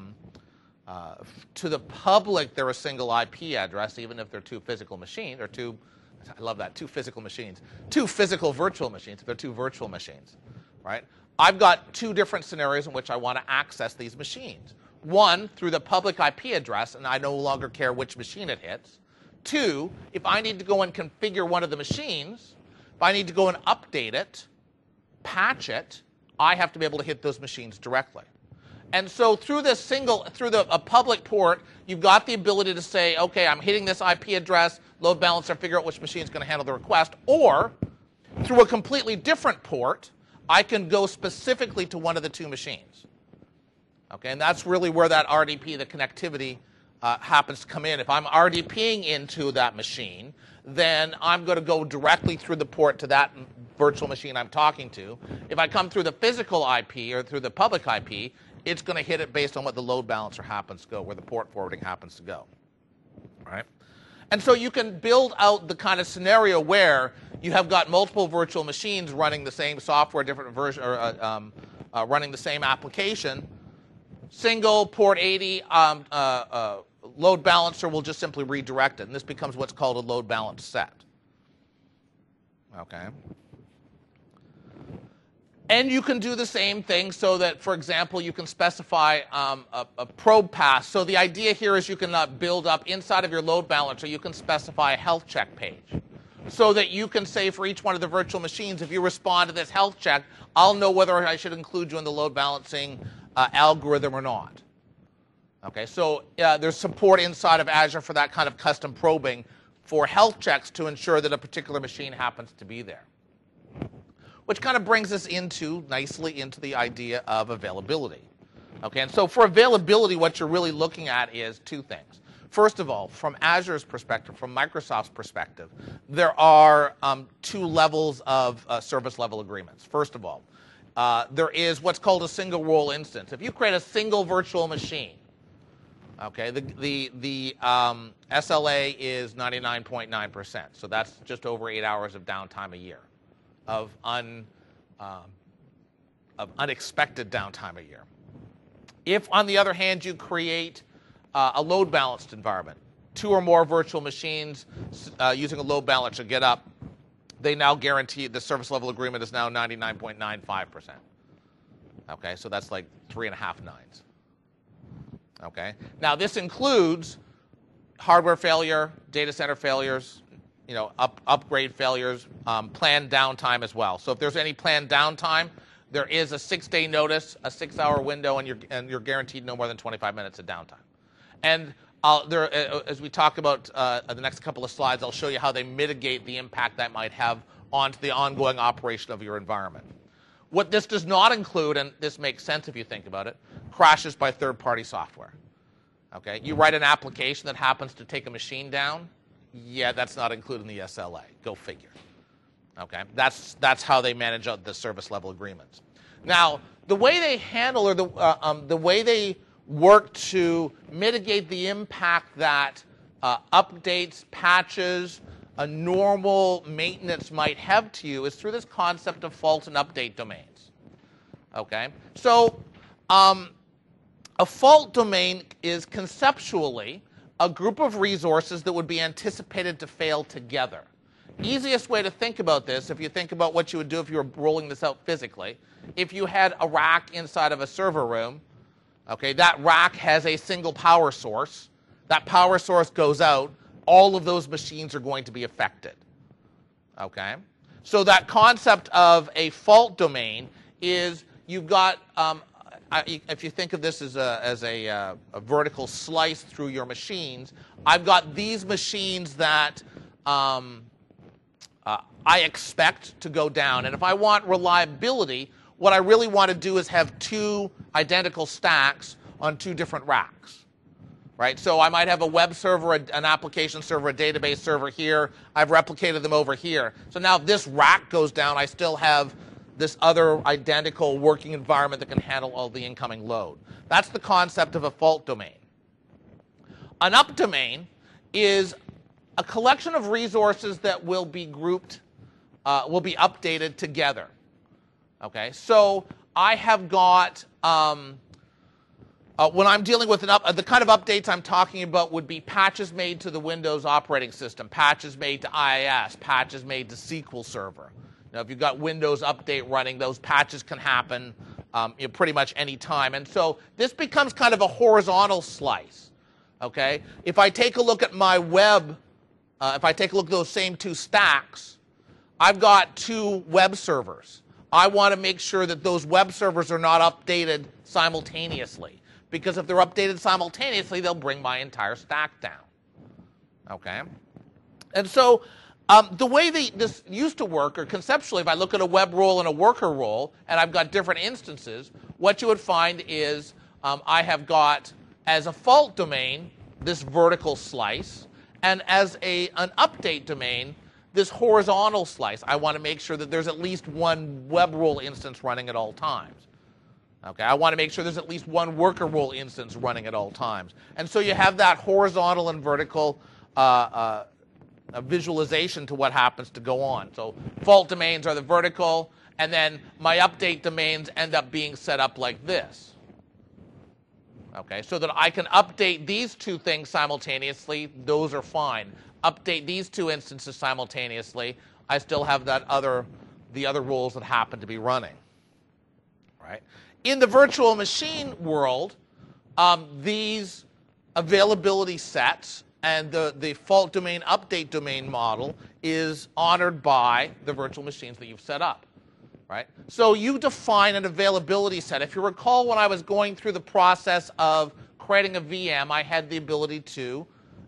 to the public, they're a single IP address, even if they're two physical machines, or two, I love that, two physical machines, two physical virtual machines, if they're two virtual machines, right? I've got two different scenarios in which I want to access these machines. One, through the public IP address, and I no longer care which machine it hits. Two, if I need to go and configure one of the machines, if I need to go and update it, patch it, I have to be able to hit those machines directly. And so through a public port, you've got the ability to say, okay, I'm hitting this IP address, load balancer, figure out which machine is going to handle the request. Or through a completely different port, I can go specifically to one of the two machines. Okay, and that's really where that RDP, the connectivity, happens to come in. If I'm RDPing into that machine, then I'm going to go directly through the port to that virtual machine I'm talking to. If I come through the physical IP or through the public IP, it's going to hit it based on what the load balancer happens to go, where the port forwarding happens to go. Right? And so you can build out the kind of scenario where you have got multiple virtual machines running the same software, different version, or running the same application. Single port 80 load balancer will just simply redirect it, and this becomes what's called a load balance set. Okay. And you can do the same thing so that, for example, you can specify a probe path. So the idea here is you can build up inside of your load balancer, you can specify a health check page. So that you can say for each one of the virtual machines, if you respond to this health check, I'll know whether I should include you in the load balancing algorithm or not. Okay, so there's support inside of Azure for that kind of custom probing for health checks to ensure that a particular machine happens to be there. Which kind of brings us nicely into the idea of availability. Okay, and so for availability, what you're really looking at is two things. First of all, from Azure's perspective, from Microsoft's perspective, there are two levels of service level agreements. First of all, there is what's called a single role instance. If you create a single virtual machine, okay, the SLA is 99.9%, so that's just over 8 hours of downtime a year, of unexpected downtime a year. If, on the other hand, you create a load balanced environment, two or more virtual machines using a load balancer get up, they now guarantee the service level agreement is now 99.95%. Okay, so that's like 3.5 nines. Okay, now this includes hardware failure, data center failures, upgrade failures, planned downtime as well. So if there's any planned downtime, there is a 6-day notice, a 6-hour window, and you're guaranteed no more than 25 minutes of downtime. And as we talk about the next couple of slides, I'll show you how they mitigate the impact that might have onto the ongoing operation of your environment. What this does not include, and this makes sense if you think about it, crashes by third-party software. Okay, you write an application that happens to take a machine down. Yeah, that's not included in the SLA. Go figure. Okay, that's how they manage out the service level agreements. Now, the way they handle or the way they work to mitigate the impact that updates, patches, a normal maintenance might have to you is through this concept of fault and update domains. Okay, so a fault domain is conceptually a group of resources that would be anticipated to fail together. Easiest way to think about this, if you think about what you would do if you were rolling this out physically, if you had a rack inside of a server room, okay, that rack has a single power source. That power source goes out, all of those machines are going to be affected. Okay? So that concept of a fault domain is you've got, if you think of this as a vertical slice through your machines, I've got these machines that I expect to go down. And if I want reliability, what I really want to do is have two identical stacks on two different racks. Right? So I might have a web server, an application server, a database server here. I've replicated them over here. So now if this rack goes down, I still have this other identical working environment that can handle all the incoming load. That's the concept of a fault domain. An up domain is a collection of resources that will be grouped, will be updated together. Okay, so I have got, when I'm dealing with the kind of updates I'm talking about would be patches made to the Windows operating system, patches made to IIS, patches made to SQL Server. Now, if you've got Windows Update running, those patches can happen pretty much any time. And so this becomes kind of a horizontal slice. Okay, if I take a look at my web, if I take a look at those same two stacks, I've got two web servers. I want to make sure that those web servers are not updated simultaneously. Because if they're updated simultaneously, they'll bring my entire stack down. Okay? And so the way this used to work, or conceptually, if I look at a web role and a worker role, and I've got different instances, what you would find is I have got, as a fault domain, this vertical slice, and as an update domain, this horizontal slice. I want to make sure that there's at least one web role instance running at all times. Okay, I want to make sure there's at least one worker role instance running at all times. And so you have that horizontal and vertical visualization to what happens to go on. So fault domains are the vertical, and then my update domains end up being set up like this. Okay, so that I can update these two things simultaneously, those are fine. Update these two instances simultaneously, I still have the other roles that happen to be running. Right? In the virtual machine world, these availability sets and the fault domain, update domain model is honored by the virtual machines that you've set up. Right? So you define an availability set. If you recall, when I was going through the process of creating a VM, I had the ability to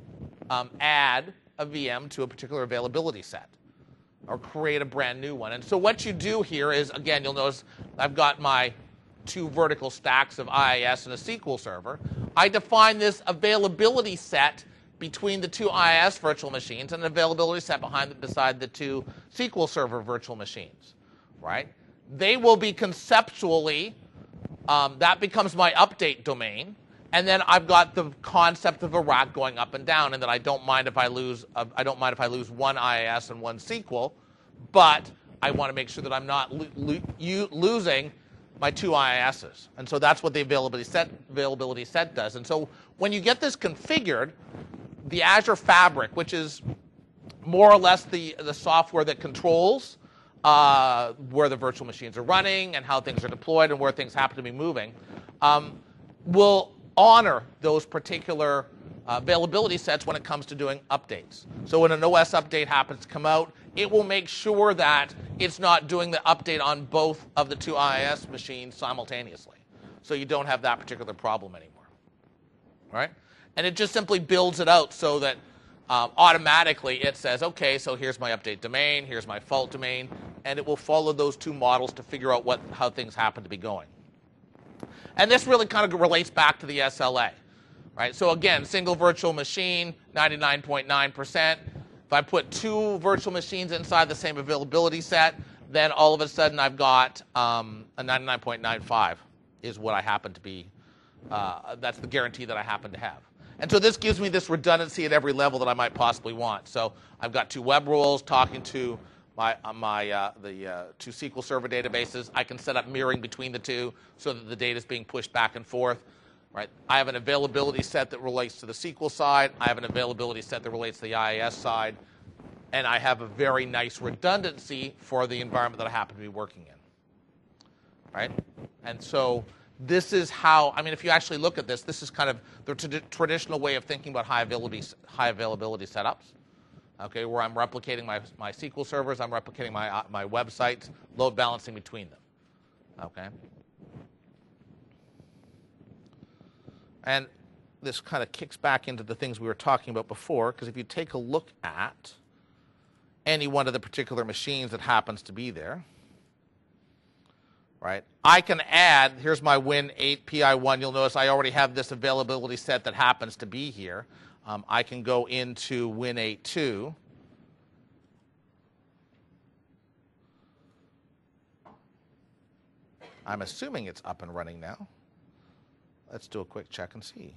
add a VM to a particular availability set or create a brand new one. And so what you do here is, again, you'll notice I've got my two vertical stacks of IIS and a SQL server. I define this availability set between the two IIS virtual machines and an availability set beside the two SQL server virtual machines. Right? They will be conceptually, that becomes my update domain, and then I've got the concept of a rack going up and down, and that I don't mind if I lose one IIS and one SQL, but I want to make sure that I'm not losing my two IISs, and so that's what the availability set does. And so when you get this configured, the Azure Fabric, which is more or less the software that controls where the virtual machines are running and how things are deployed and where things happen to be moving, will honor those particular availability sets when it comes to doing updates. So when an OS update happens to come out, it will make sure that it's not doing the update on both of the two IIS machines simultaneously. So you don't have that particular problem anymore. All right? And it just simply builds it out so that automatically it says, okay, so here's my update domain, here's my fault domain, and it will follow those two models to figure out how things happen to be going. And this really kind of relates back to the SLA. Right? So again, single virtual machine, 99.9%. If I put two virtual machines inside the same availability set, then all of a sudden I've got a 99.95 is what I happen to be, that's the guarantee that I happen to have. And so this gives me this redundancy at every level that I might possibly want. So I've got two web roles talking to the two SQL Server databases. I can set up mirroring between the two so that the data is being pushed back and forth. Right? I have an availability set that relates to the SQL side. I have an availability set that relates to the IIS side. And I have a very nice redundancy for the environment that I happen to be working in. Right? And so this is how, I mean, if you actually look at this, this is kind of the traditional way of thinking about high availability setups. Okay, where I'm replicating my SQL servers, I'm replicating my websites, load balancing between them. Okay. And this kind of kicks back into the things we were talking about before, because if you take a look at any one of the particular machines that happens to be there, right, I can add, here's my Win8 PI1. You'll notice I already have this availability set that happens to be here. I can go into Win8.2. I'm assuming it's up and running now. Let's do a quick check and see.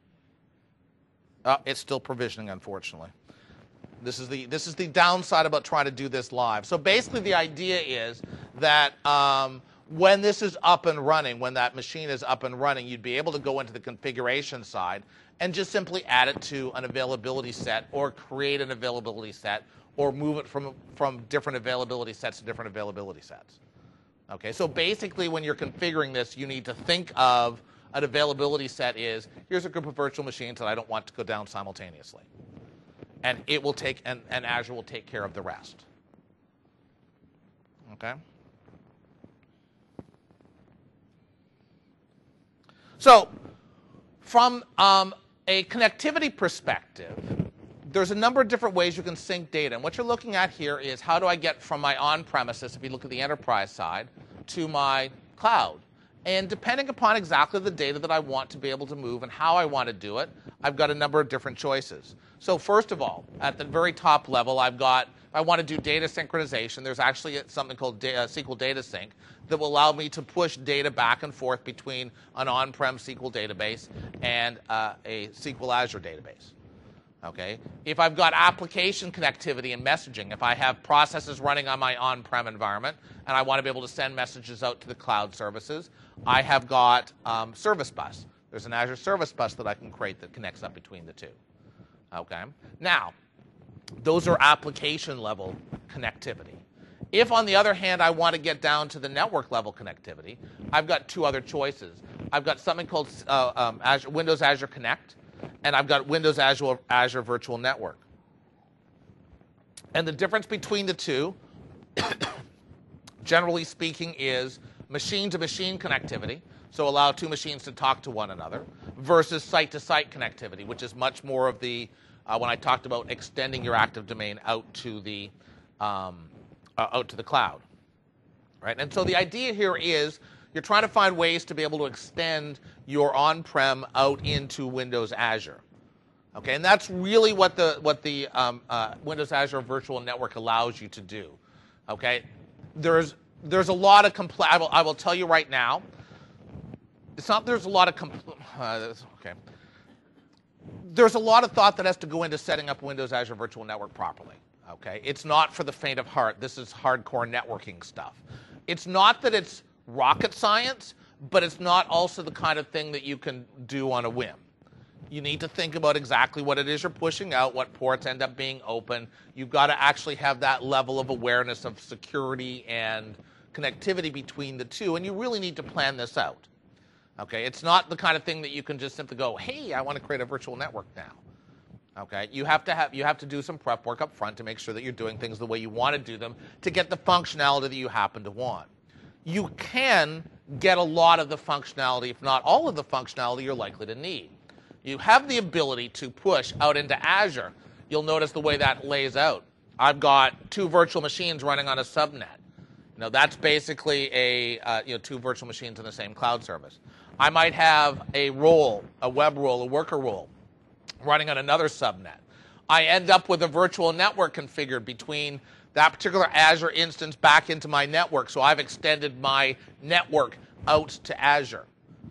It's still provisioning, unfortunately. This is the downside about trying to do this live. So basically the idea is that when this is up and running, when that machine is up and running, you'd be able to go into the configuration side and just simply add it to an availability set or create an availability set or move it from different availability sets to different availability sets. Okay, so basically when you're configuring this, you need to think of an availability set is, here's a group of virtual machines that I don't want to go down simultaneously. And it will take, and Azure will take care of the rest. Okay? So from a connectivity perspective, there's a number of different ways you can sync data. And what you're looking at here is how do I get from my on-premises, if you look at the enterprise side, to my cloud. And depending upon exactly the data that I want to be able to move and how I want to do it, I've got a number of different choices. So first of all, at the very top level, I've got, if I want to do data synchronization, there's actually something called SQL Data Sync that will allow me to push data back and forth between an on-prem SQL database and a SQL Azure database. Okay. If I've got application connectivity and messaging, if I have processes running on my on-prem environment and I want to be able to send messages out to the cloud services, I have got Service Bus. There's an Azure Service Bus that I can create that connects up between the two. Okay. Now, those are application level connectivity. If, on the other hand, I want to get down to the network level connectivity, I've got two other choices. I've got something called Windows Azure Connect, and I've got Windows Azure Virtual Network. And the difference between the two, generally speaking, is machine-to-machine connectivity, so allow two machines to talk to one another, versus site-to-site connectivity, which is much more of the, when I talked about extending your active domain out to the cloud. Right? And so the idea here is you're trying to find ways to be able to extend your on-prem out into Windows Azure. Okay, and that's really what the Windows Azure Virtual Network allows you to do. Okay, there's a lot of I will tell you right now. It's not there's a lot of okay. There's a lot of thought that has to go into setting up Windows Azure Virtual Network properly. Okay, it's not for the faint of heart. This is hardcore networking stuff. It's not that it's rocket science, but it's not also the kind of thing that you can do on a whim. You need to think about exactly what it is you're pushing out, what ports end up being open. You've got to actually have that level of awareness of security and connectivity between the two, and you really need to plan this out. Okay, it's not the kind of thing that you can just simply go, hey, I want to create a virtual network now. Okay, you have to do some prep work up front to make sure that you're doing things the way you want to do them to get the functionality that you happen to want. You can get a lot of the functionality, if not all of the functionality you're likely to need. You have the ability to push out into Azure. You'll notice the way that lays out. I've got two virtual machines running on a subnet. That's basically two virtual machines in the same cloud service. I might have a role, a web role, a worker role running on another subnet. I end up with a virtual network configured between that particular Azure instance back into my network. So I've extended my network out to Azure.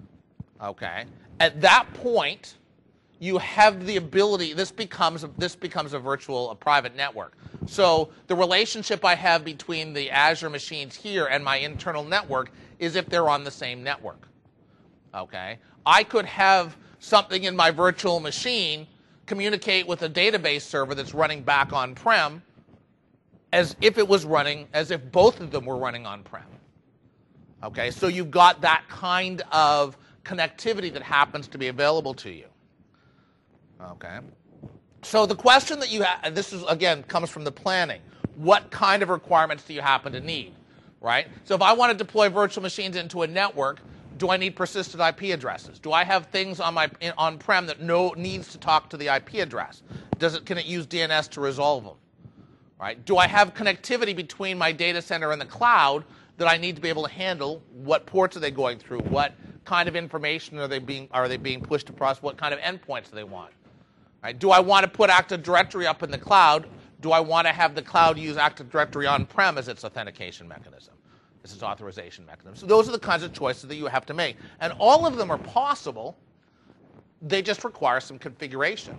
Okay. At that point, you have the ability, this becomes a private network. So the relationship I have between the Azure machines here and my internal network is if they're on the same network. Okay. I could have something in my virtual machine communicate with a database server that's running back on-prem as if both of them were running on-prem. Okay, so you've got that kind of connectivity that happens to be available to you. Okay, so the question that you have, this is again comes from the planning. What kind of requirements do you happen to need, right? So if I want to deploy virtual machines into a network, do I need persistent IP addresses? Do I have things on my on-prem that needs to talk to the IP address? Can it use DNS to resolve them? Right? Do I have connectivity between my data center and the cloud that I need to be able to handle? What ports are they going through? What kind of information are they being pushed across? What kind of endpoints do they want? Right? Do I want to put Active Directory up in the cloud? Do I want to have the cloud use Active Directory on-prem as its authentication mechanism? This is authorization mechanism. So those are the kinds of choices that you have to make. And all of them are possible. They just require some configuration.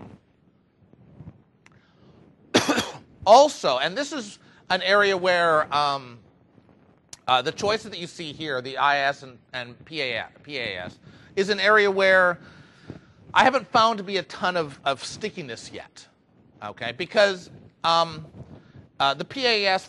Also, and this is an area where the choices that you see here, the IaaS and PaaS, is an area where I haven't found to be a ton of stickiness yet. Okay, because the PaaS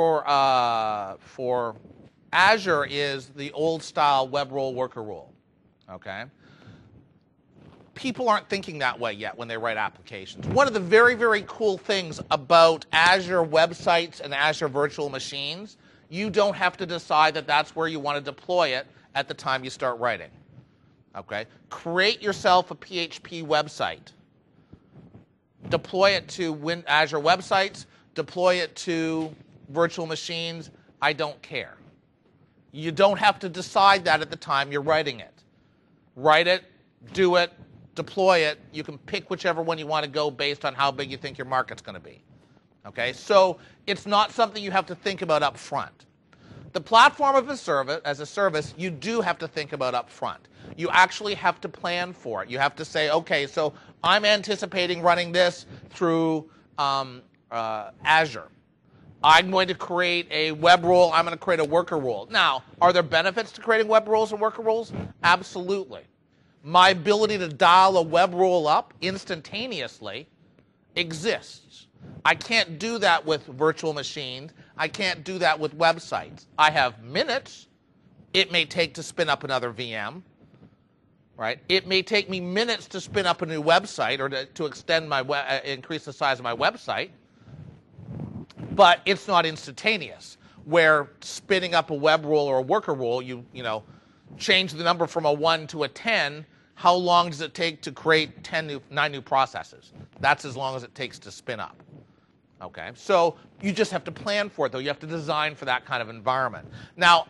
for Azure is the old style web role, worker role. Okay. People aren't thinking that way yet when they write applications. One of the very, very cool things about Azure websites and Azure virtual machines, you don't have to decide that that's where you want to deploy it at the time you start writing. Okay? Create yourself a PHP website. Deploy it to Azure websites. Deploy it to virtual machines. I don't care. You don't have to decide that at the time you're writing it. Write it, do it, deploy it. You can pick whichever one you want to go based on how big you think your market's going to be. Okay? So it's not something you have to think about up front. The platform as a service, you do have to think about up front. You actually have to plan for it. You have to say, okay, so I'm anticipating running this through Azure. I'm going to create a web role. I'm going to create a worker role. Now, are there benefits to creating web roles and worker roles? Absolutely. My ability to dial a web role up instantaneously exists. I can't do that with virtual machines. I can't do that with websites. I have minutes it may take to spin up another VM. Right? It may take me minutes to spin up a new website or to extend my increase the size of my website. But it's not instantaneous, where spinning up a web role or a worker role, you change the number from a 1 to a 10, how long does it take to create 9 new processes? That's as long as it takes to spin up. Okay? So you just have to plan for it, though. You have to design for that kind of environment. Now,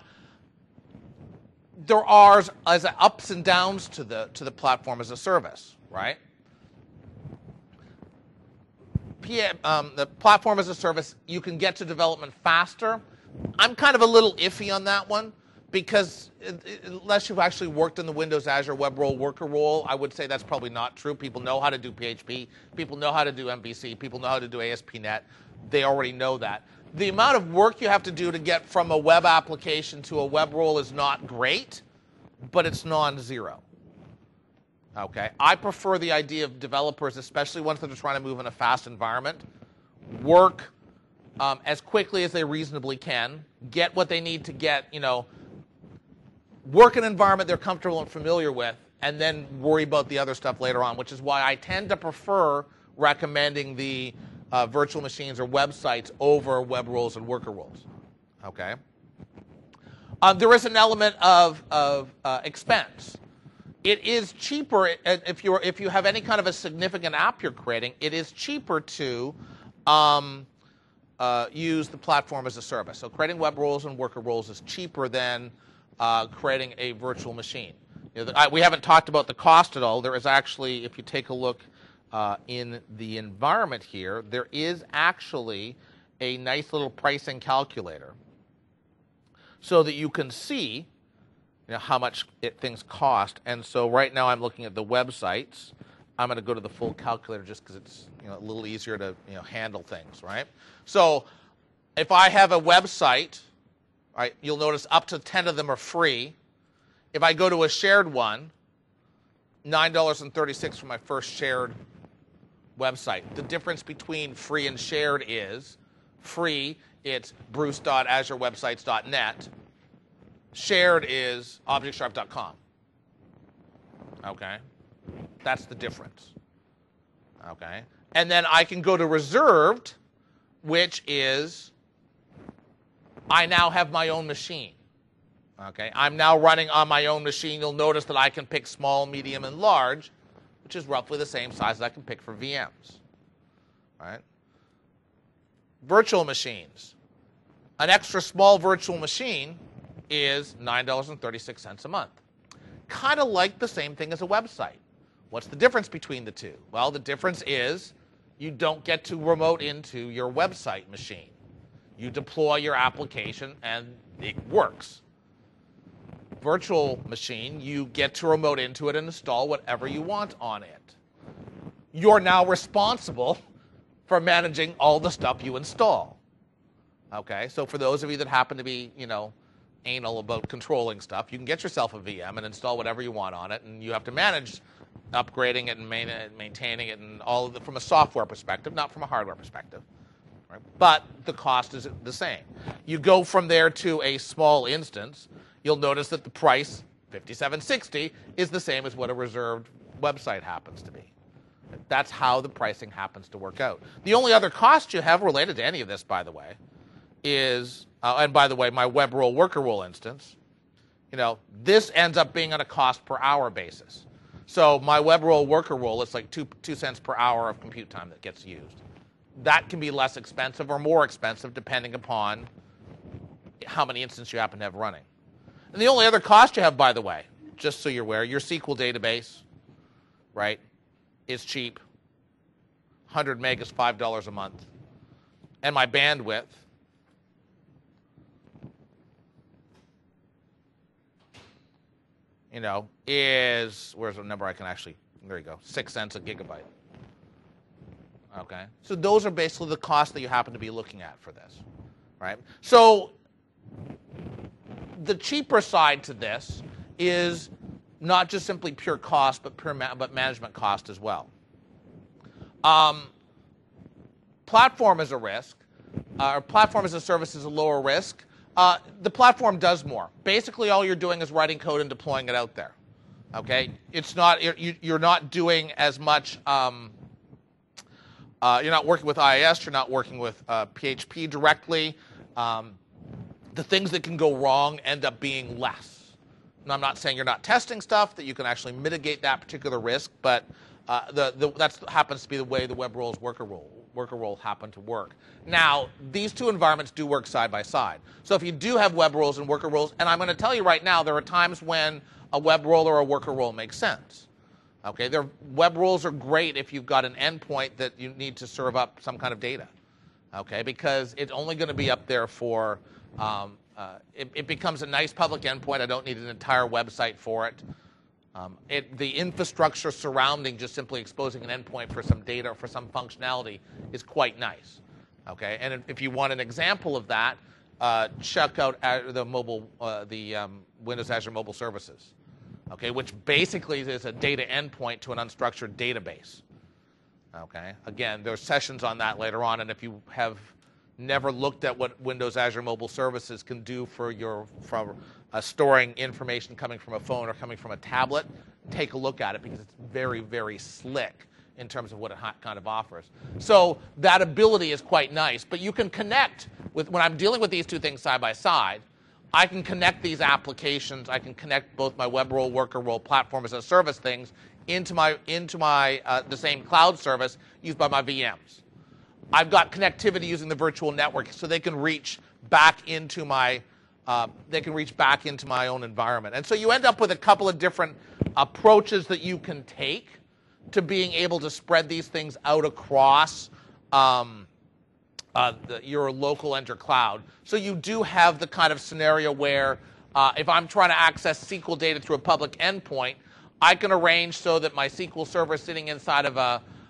there are ups and downs to the platform as a service, right? The platform as a service, you can get to development faster. I'm kind of a little iffy on that one because unless you've actually worked in the Windows Azure web role worker role, I would say that's probably not true. People know how to do PHP. People know how to do MVC. People know how to do ASP.NET. They already know that. The amount of work you have to do to get from a web application to a web role is not great, but it's non-zero. Okay, I prefer the idea of developers, especially ones that are trying to move in a fast environment, work as quickly as they reasonably can, get what they need to get, work in an environment they're comfortable and familiar with, and then worry about the other stuff later on, which is why I tend to prefer recommending the virtual machines or websites over web roles and worker roles. Okay. There is an element of expense. It is cheaper if you have any kind of a significant app you're creating. It is cheaper to use the platform as a service. So creating web roles and worker roles is cheaper than creating a virtual machine. We haven't talked about the cost at all. There is actually, if you take a look in the environment here, there is actually a nice little pricing calculator so that you can see how much things cost. And so right now I'm looking at the websites. I'm going to go to the full calculator just because it's a little easier to handle things, right? So if I have a website, right, you'll notice up to 10 of them are free. If I go to a shared one, $9.36 for my first shared website. The difference between free and shared is free, it's bruce.azurewebsites.net. Shared is objectstripe.com. Okay? That's the difference. Okay? And then I can go to reserved, which is I now have my own machine. Okay? I'm now running on my own machine. You'll notice that I can pick small, medium, and large, which is roughly the same size as I can pick for VMs. Right? Virtual machines. An extra small virtual machine is $9.36 a month. Kind of like the same thing as a website. What's the difference between the two? Well, the difference is you don't get to remote into your website machine. You deploy your application and it works. Virtual machine, you get to remote into it and install whatever you want on it. You're now responsible for managing all the stuff you install. Okay, so for those of you that happen to be, anal about controlling stuff, you can get yourself a VM and install whatever you want on it, and you have to manage upgrading it and maintaining it and all of from a software perspective, not from a hardware perspective. Right? But the cost is the same. You go from there to a small instance, you'll notice that the price, $57.60, is the same as what a reserved website happens to be. That's how the pricing happens to work out. The only other cost you have related to any of this, by the way, is, and by the way, my web role worker role instance this ends up being on a cost per hour basis. So my web role, worker role, it's like 2 cents per hour of compute time that gets used. That can be less expensive or more expensive depending upon how many instances you happen to have running. And the only other cost you have, by the way, just so you're aware, your SQL database, right, is cheap. 100 meg is $5 a month. And my bandwidth is, where's the number I can actually, there you go, 6 cents a gigabyte. Okay, so those are basically the costs that you happen to be looking at for this, right? So the cheaper side to this is not just simply pure cost, but management cost as well. Platform is a risk. Platform as a service is a lower risk. The platform does more. Basically, all you're doing is writing code and deploying it out there. Okay, it's not you're not doing as much. You're not working with IIS. You're not working with PHP directly. The things that can go wrong end up being less. And I'm not saying you're not testing stuff, that you can actually mitigate that particular risk, but that happens to be the way the web roles worker role happen to work. Now, these two environments do work side by side. So if you do have web roles and worker roles, and I'm going to tell you right now, there are times when a web role or a worker role makes sense. Okay, their web roles are great if you've got an endpoint that you need to serve up some kind of data. Okay, because it's only going to be up there for, it becomes a nice public endpoint. I don't need an entire website for it. The infrastructure surrounding just simply exposing an endpoint for some data or for some functionality is quite nice. Okay, and if you want an example of that, check out the Windows Azure Mobile Services. Okay, which basically is a data endpoint to an unstructured database. Okay, again, there's sessions on that later on, and if you have never looked at what Windows Azure Mobile Services can do for storing information coming from a phone or coming from a tablet, take a look at it because it's very, very slick in terms of what it kind of offers. So that ability is quite nice, but you can connect with, when I'm dealing with these two things side by side, I can connect these applications. I can connect both my web role, worker role, platform as a service things into the same cloud service used by my VMs. I've got connectivity using the virtual network, so they can reach back into my own environment. And so you end up with a couple of different approaches that you can take to being able to spread these things out across your local and your cloud. So you do have the kind of scenario where if I'm trying to access SQL data through a public endpoint, I can arrange so that my SQL server is sitting inside of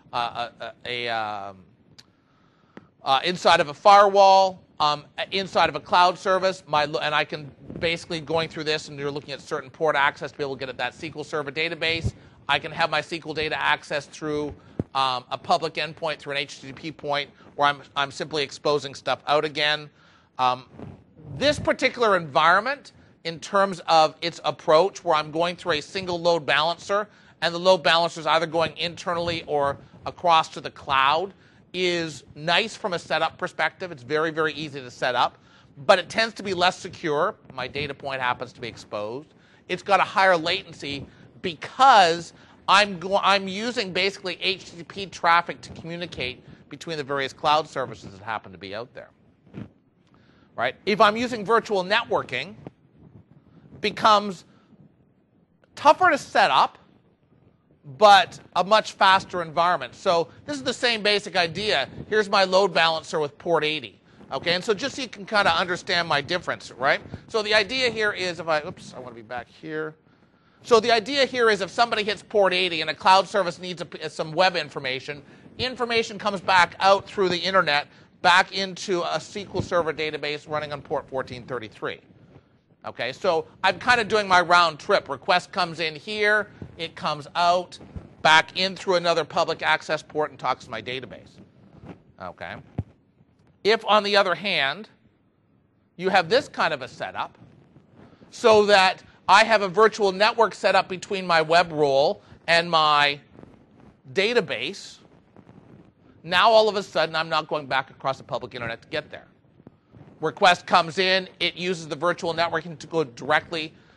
inside of a firewall, inside of a cloud service, and I can basically going through this, and you're looking at certain port access to be able to get at that SQL Server database. I can have my SQL data accessed through a public endpoint, through an HTTP point, where I'm simply exposing stuff out again. This particular environment, in terms of its approach, where I'm going through a single load balancer, and the load balancer is either going internally or across to the cloud, is nice from a setup perspective. It's very, very easy to set up, but it tends to be less secure. My data point happens to be exposed. It's got a higher latency because I'm using basically HTTP traffic to communicate between the various cloud services that happen to be out there. Right? If I'm using virtual networking, it becomes tougher to set up, but a much faster environment. So this is the same basic idea. Here's my load balancer with port 80. Okay, and so just so you can kind of understand my difference, right? So the idea here is I want to be back here. So the idea here is if somebody hits port 80 and a cloud service needs some web information, information comes back out through the internet back into a SQL Server database running on port 1433. Okay, so I'm kind of doing my round trip. Request comes in here, it comes out, back in through another public access port and talks to my database. Okay. If, on the other hand, you have this kind of a setup, so that I have a virtual network set up between my web role and my database, now all of a sudden I'm not going back across the public internet to get there. Request comes in, it uses the virtual networking to go directly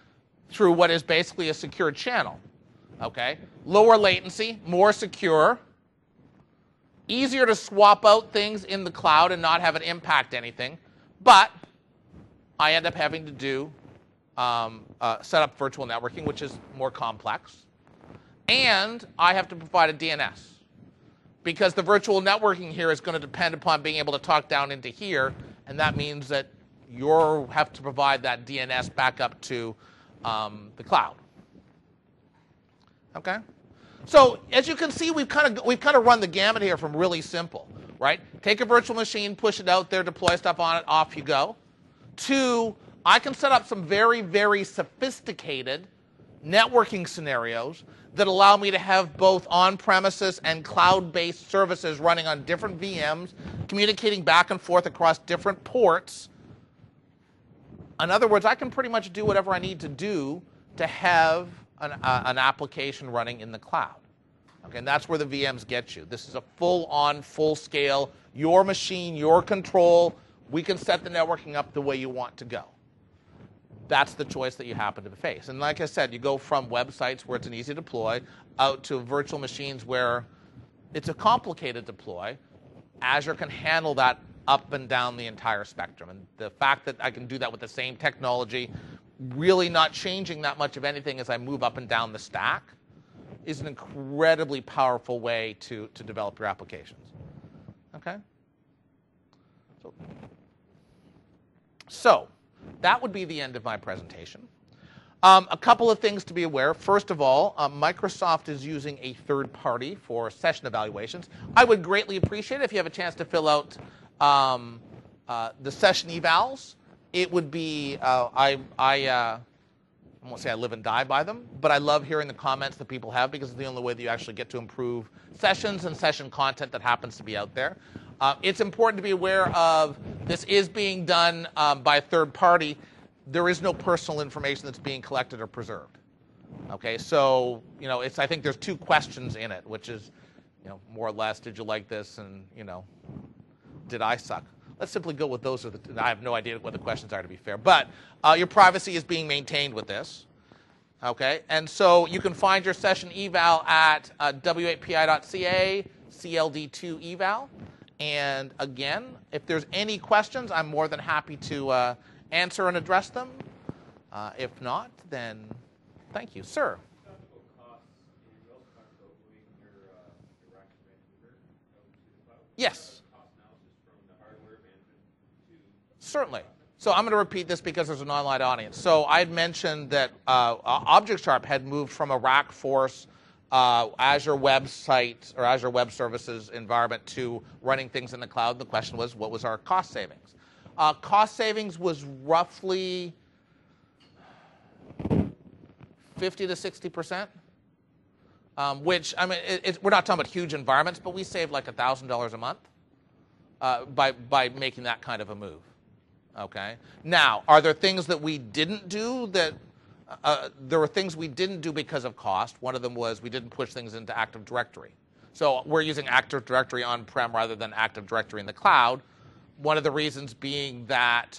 through what is basically a secure channel. Okay? Lower latency, more secure, easier to swap out things in the cloud and not have it impact anything. But I end up having to do set up virtual networking, which is more complex. And I have to provide a DNS. Because the virtual networking here is going to depend upon being able to talk down into here, and that means that you have to provide that DNS back up to the cloud. Okay? So as you can see, we've kind of run the gamut here from really simple, right? Take a virtual machine, push it out there, deploy stuff on it, off you go. To, I can set up some very, very sophisticated networking scenarios that allow me to have both on-premises and cloud-based services running on different VMs, communicating back and forth across different ports. In other words, I can pretty much do whatever I need to do to have an application running in the cloud. Okay, and that's where the VMs get you. This is a full-on, full-scale, your machine, your control. We can set the networking up the way you want to go. That's the choice that you happen to face. And like I said, you go from websites where it's an easy deploy out to virtual machines where it's a complicated deploy. Azure can handle that up and down the entire spectrum. And the fact that I can do that with the same technology, really not changing that much of anything as I move up and down the stack, is an incredibly powerful way to develop your applications. Okay? So that would be the end of my presentation. A couple of things to be aware. First of all, Microsoft is using a third party for session evaluations. I would greatly appreciate it if you have a chance to fill out the session evals. It would be, I won't say I live and die by them, but I love hearing the comments that people have because it's the only way that you actually get to improve sessions and session content that happens to be out there. It's important to be aware of this is being done by a third party. There is no personal information that's being collected or preserved. Okay, so I think there's two questions in it, which is, more or less, did you like this, and did I suck? Let's simply go with those. I have no idea what the questions are, to be fair, but your privacy is being maintained with this. Okay, and so you can find your session eval at w8pi.ca CLD2 eval. And again, if there's any questions, I'm more than happy to answer and address them. If not, then thank you. Sir? Yes. Certainly. So I'm going to repeat this because there's an online audience. So I had mentioned that ObjectSharp had moved from a rack force Azure website or Azure Web Services environment to running things in the cloud. The question was, what was our cost savings? Cost savings was roughly 50 to 60%, which, I mean, we're not talking about huge environments, but we saved like $1,000 a month by making that kind of a move. Okay. Now, are there things that we didn't do that? There were things we didn't do because of cost. One of them was we didn't push things into Active Directory. So we're using Active Directory on-prem rather than Active Directory in the cloud. One of the reasons being that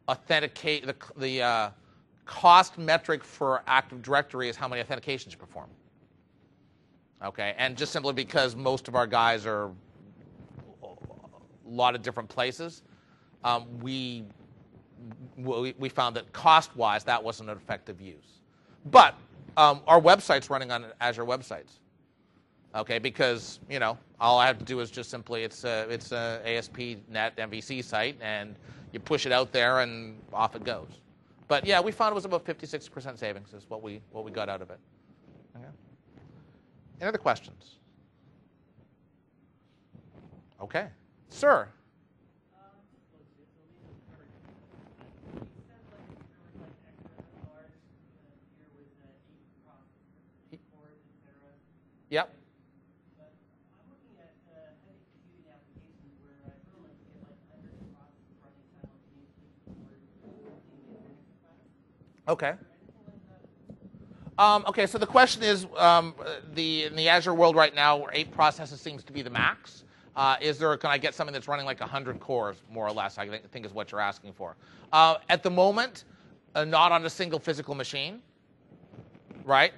the cost metric for Active Directory is how many authentications you perform. Okay, and just simply because most of our guys are a lot of different places, we found that cost-wise, that wasn't an effective use. But our website's running on Azure websites, okay? Because all I have to do is just simply it's a ASP.NET MVC site, and you push it out there, and off it goes. But yeah, we found it was about 56% savings is what we got out of it. Okay. Any other questions? Okay, sir. Yep. But I'm looking at heavy computing applications where I feel like you get like hundreds of processes running simultaneously before the Linux class. Okay. Okay, so the question is, in the Azure world right now, where 8 processes seems to be the max. Can I get something that's running like 100 cores, more or less, I think is what you're asking for. At the moment, not on a single physical machine. right?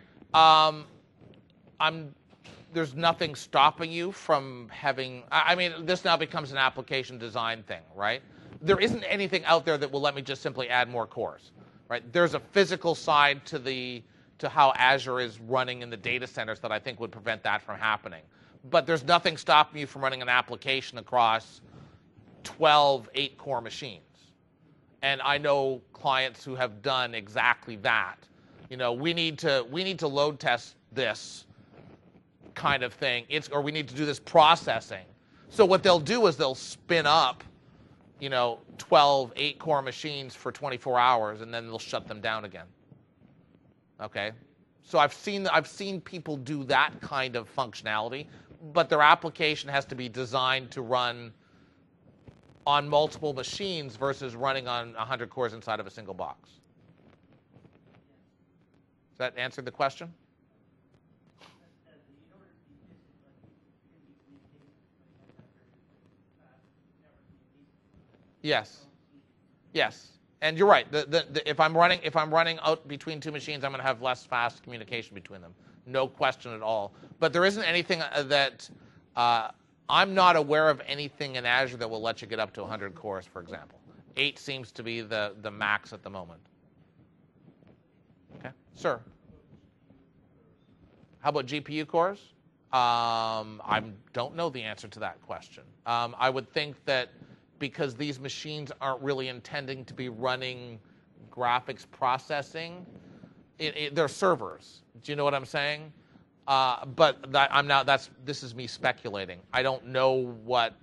There's nothing stopping you from having. I mean, this now becomes an application design thing, right? There isn't anything out there that will let me just simply add more cores, right? There's a physical side to how Azure is running in the data centers that I think would prevent that from happening. But there's nothing stopping you from running an application across 12 8-core machines. And I know clients who have done exactly that. You know, we need to load test this kind of thing. Or we need to do this processing. So what they'll do is they'll spin up, 12 8-core machines for 24 hours, and then they'll shut them down again. Okay, so I've seen people do that kind of functionality, but their application has to be designed to run on multiple machines versus running on 100 cores inside of a single box. Does that answer the question? Yes. Yes. And you're right. If I'm running out between two machines, I'm going to have less fast communication between them. No question at all. But there isn't anything that I'm not aware of anything in Azure that will let you get up to 100 cores, for example. 8 seems to be the max at the moment. Okay, sir. How about GPU cores? I don't know the answer to that question. I would think that because these machines aren't really intending to be running graphics processing, they're servers. Do you know what I'm saying? But this is me speculating. I don't know what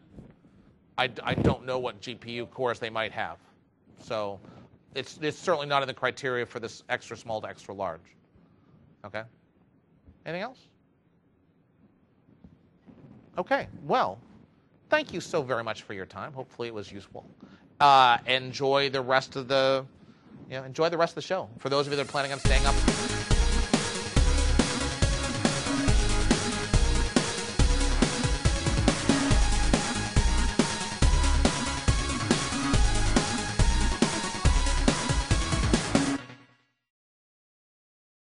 GPU cores they might have. So it's certainly not in the criteria for this extra small to extra large. Okay. Anything else? Okay. Well, thank you so very much for your time. Hopefully it was useful. Enjoy the rest of the show. For those of you that are planning on staying up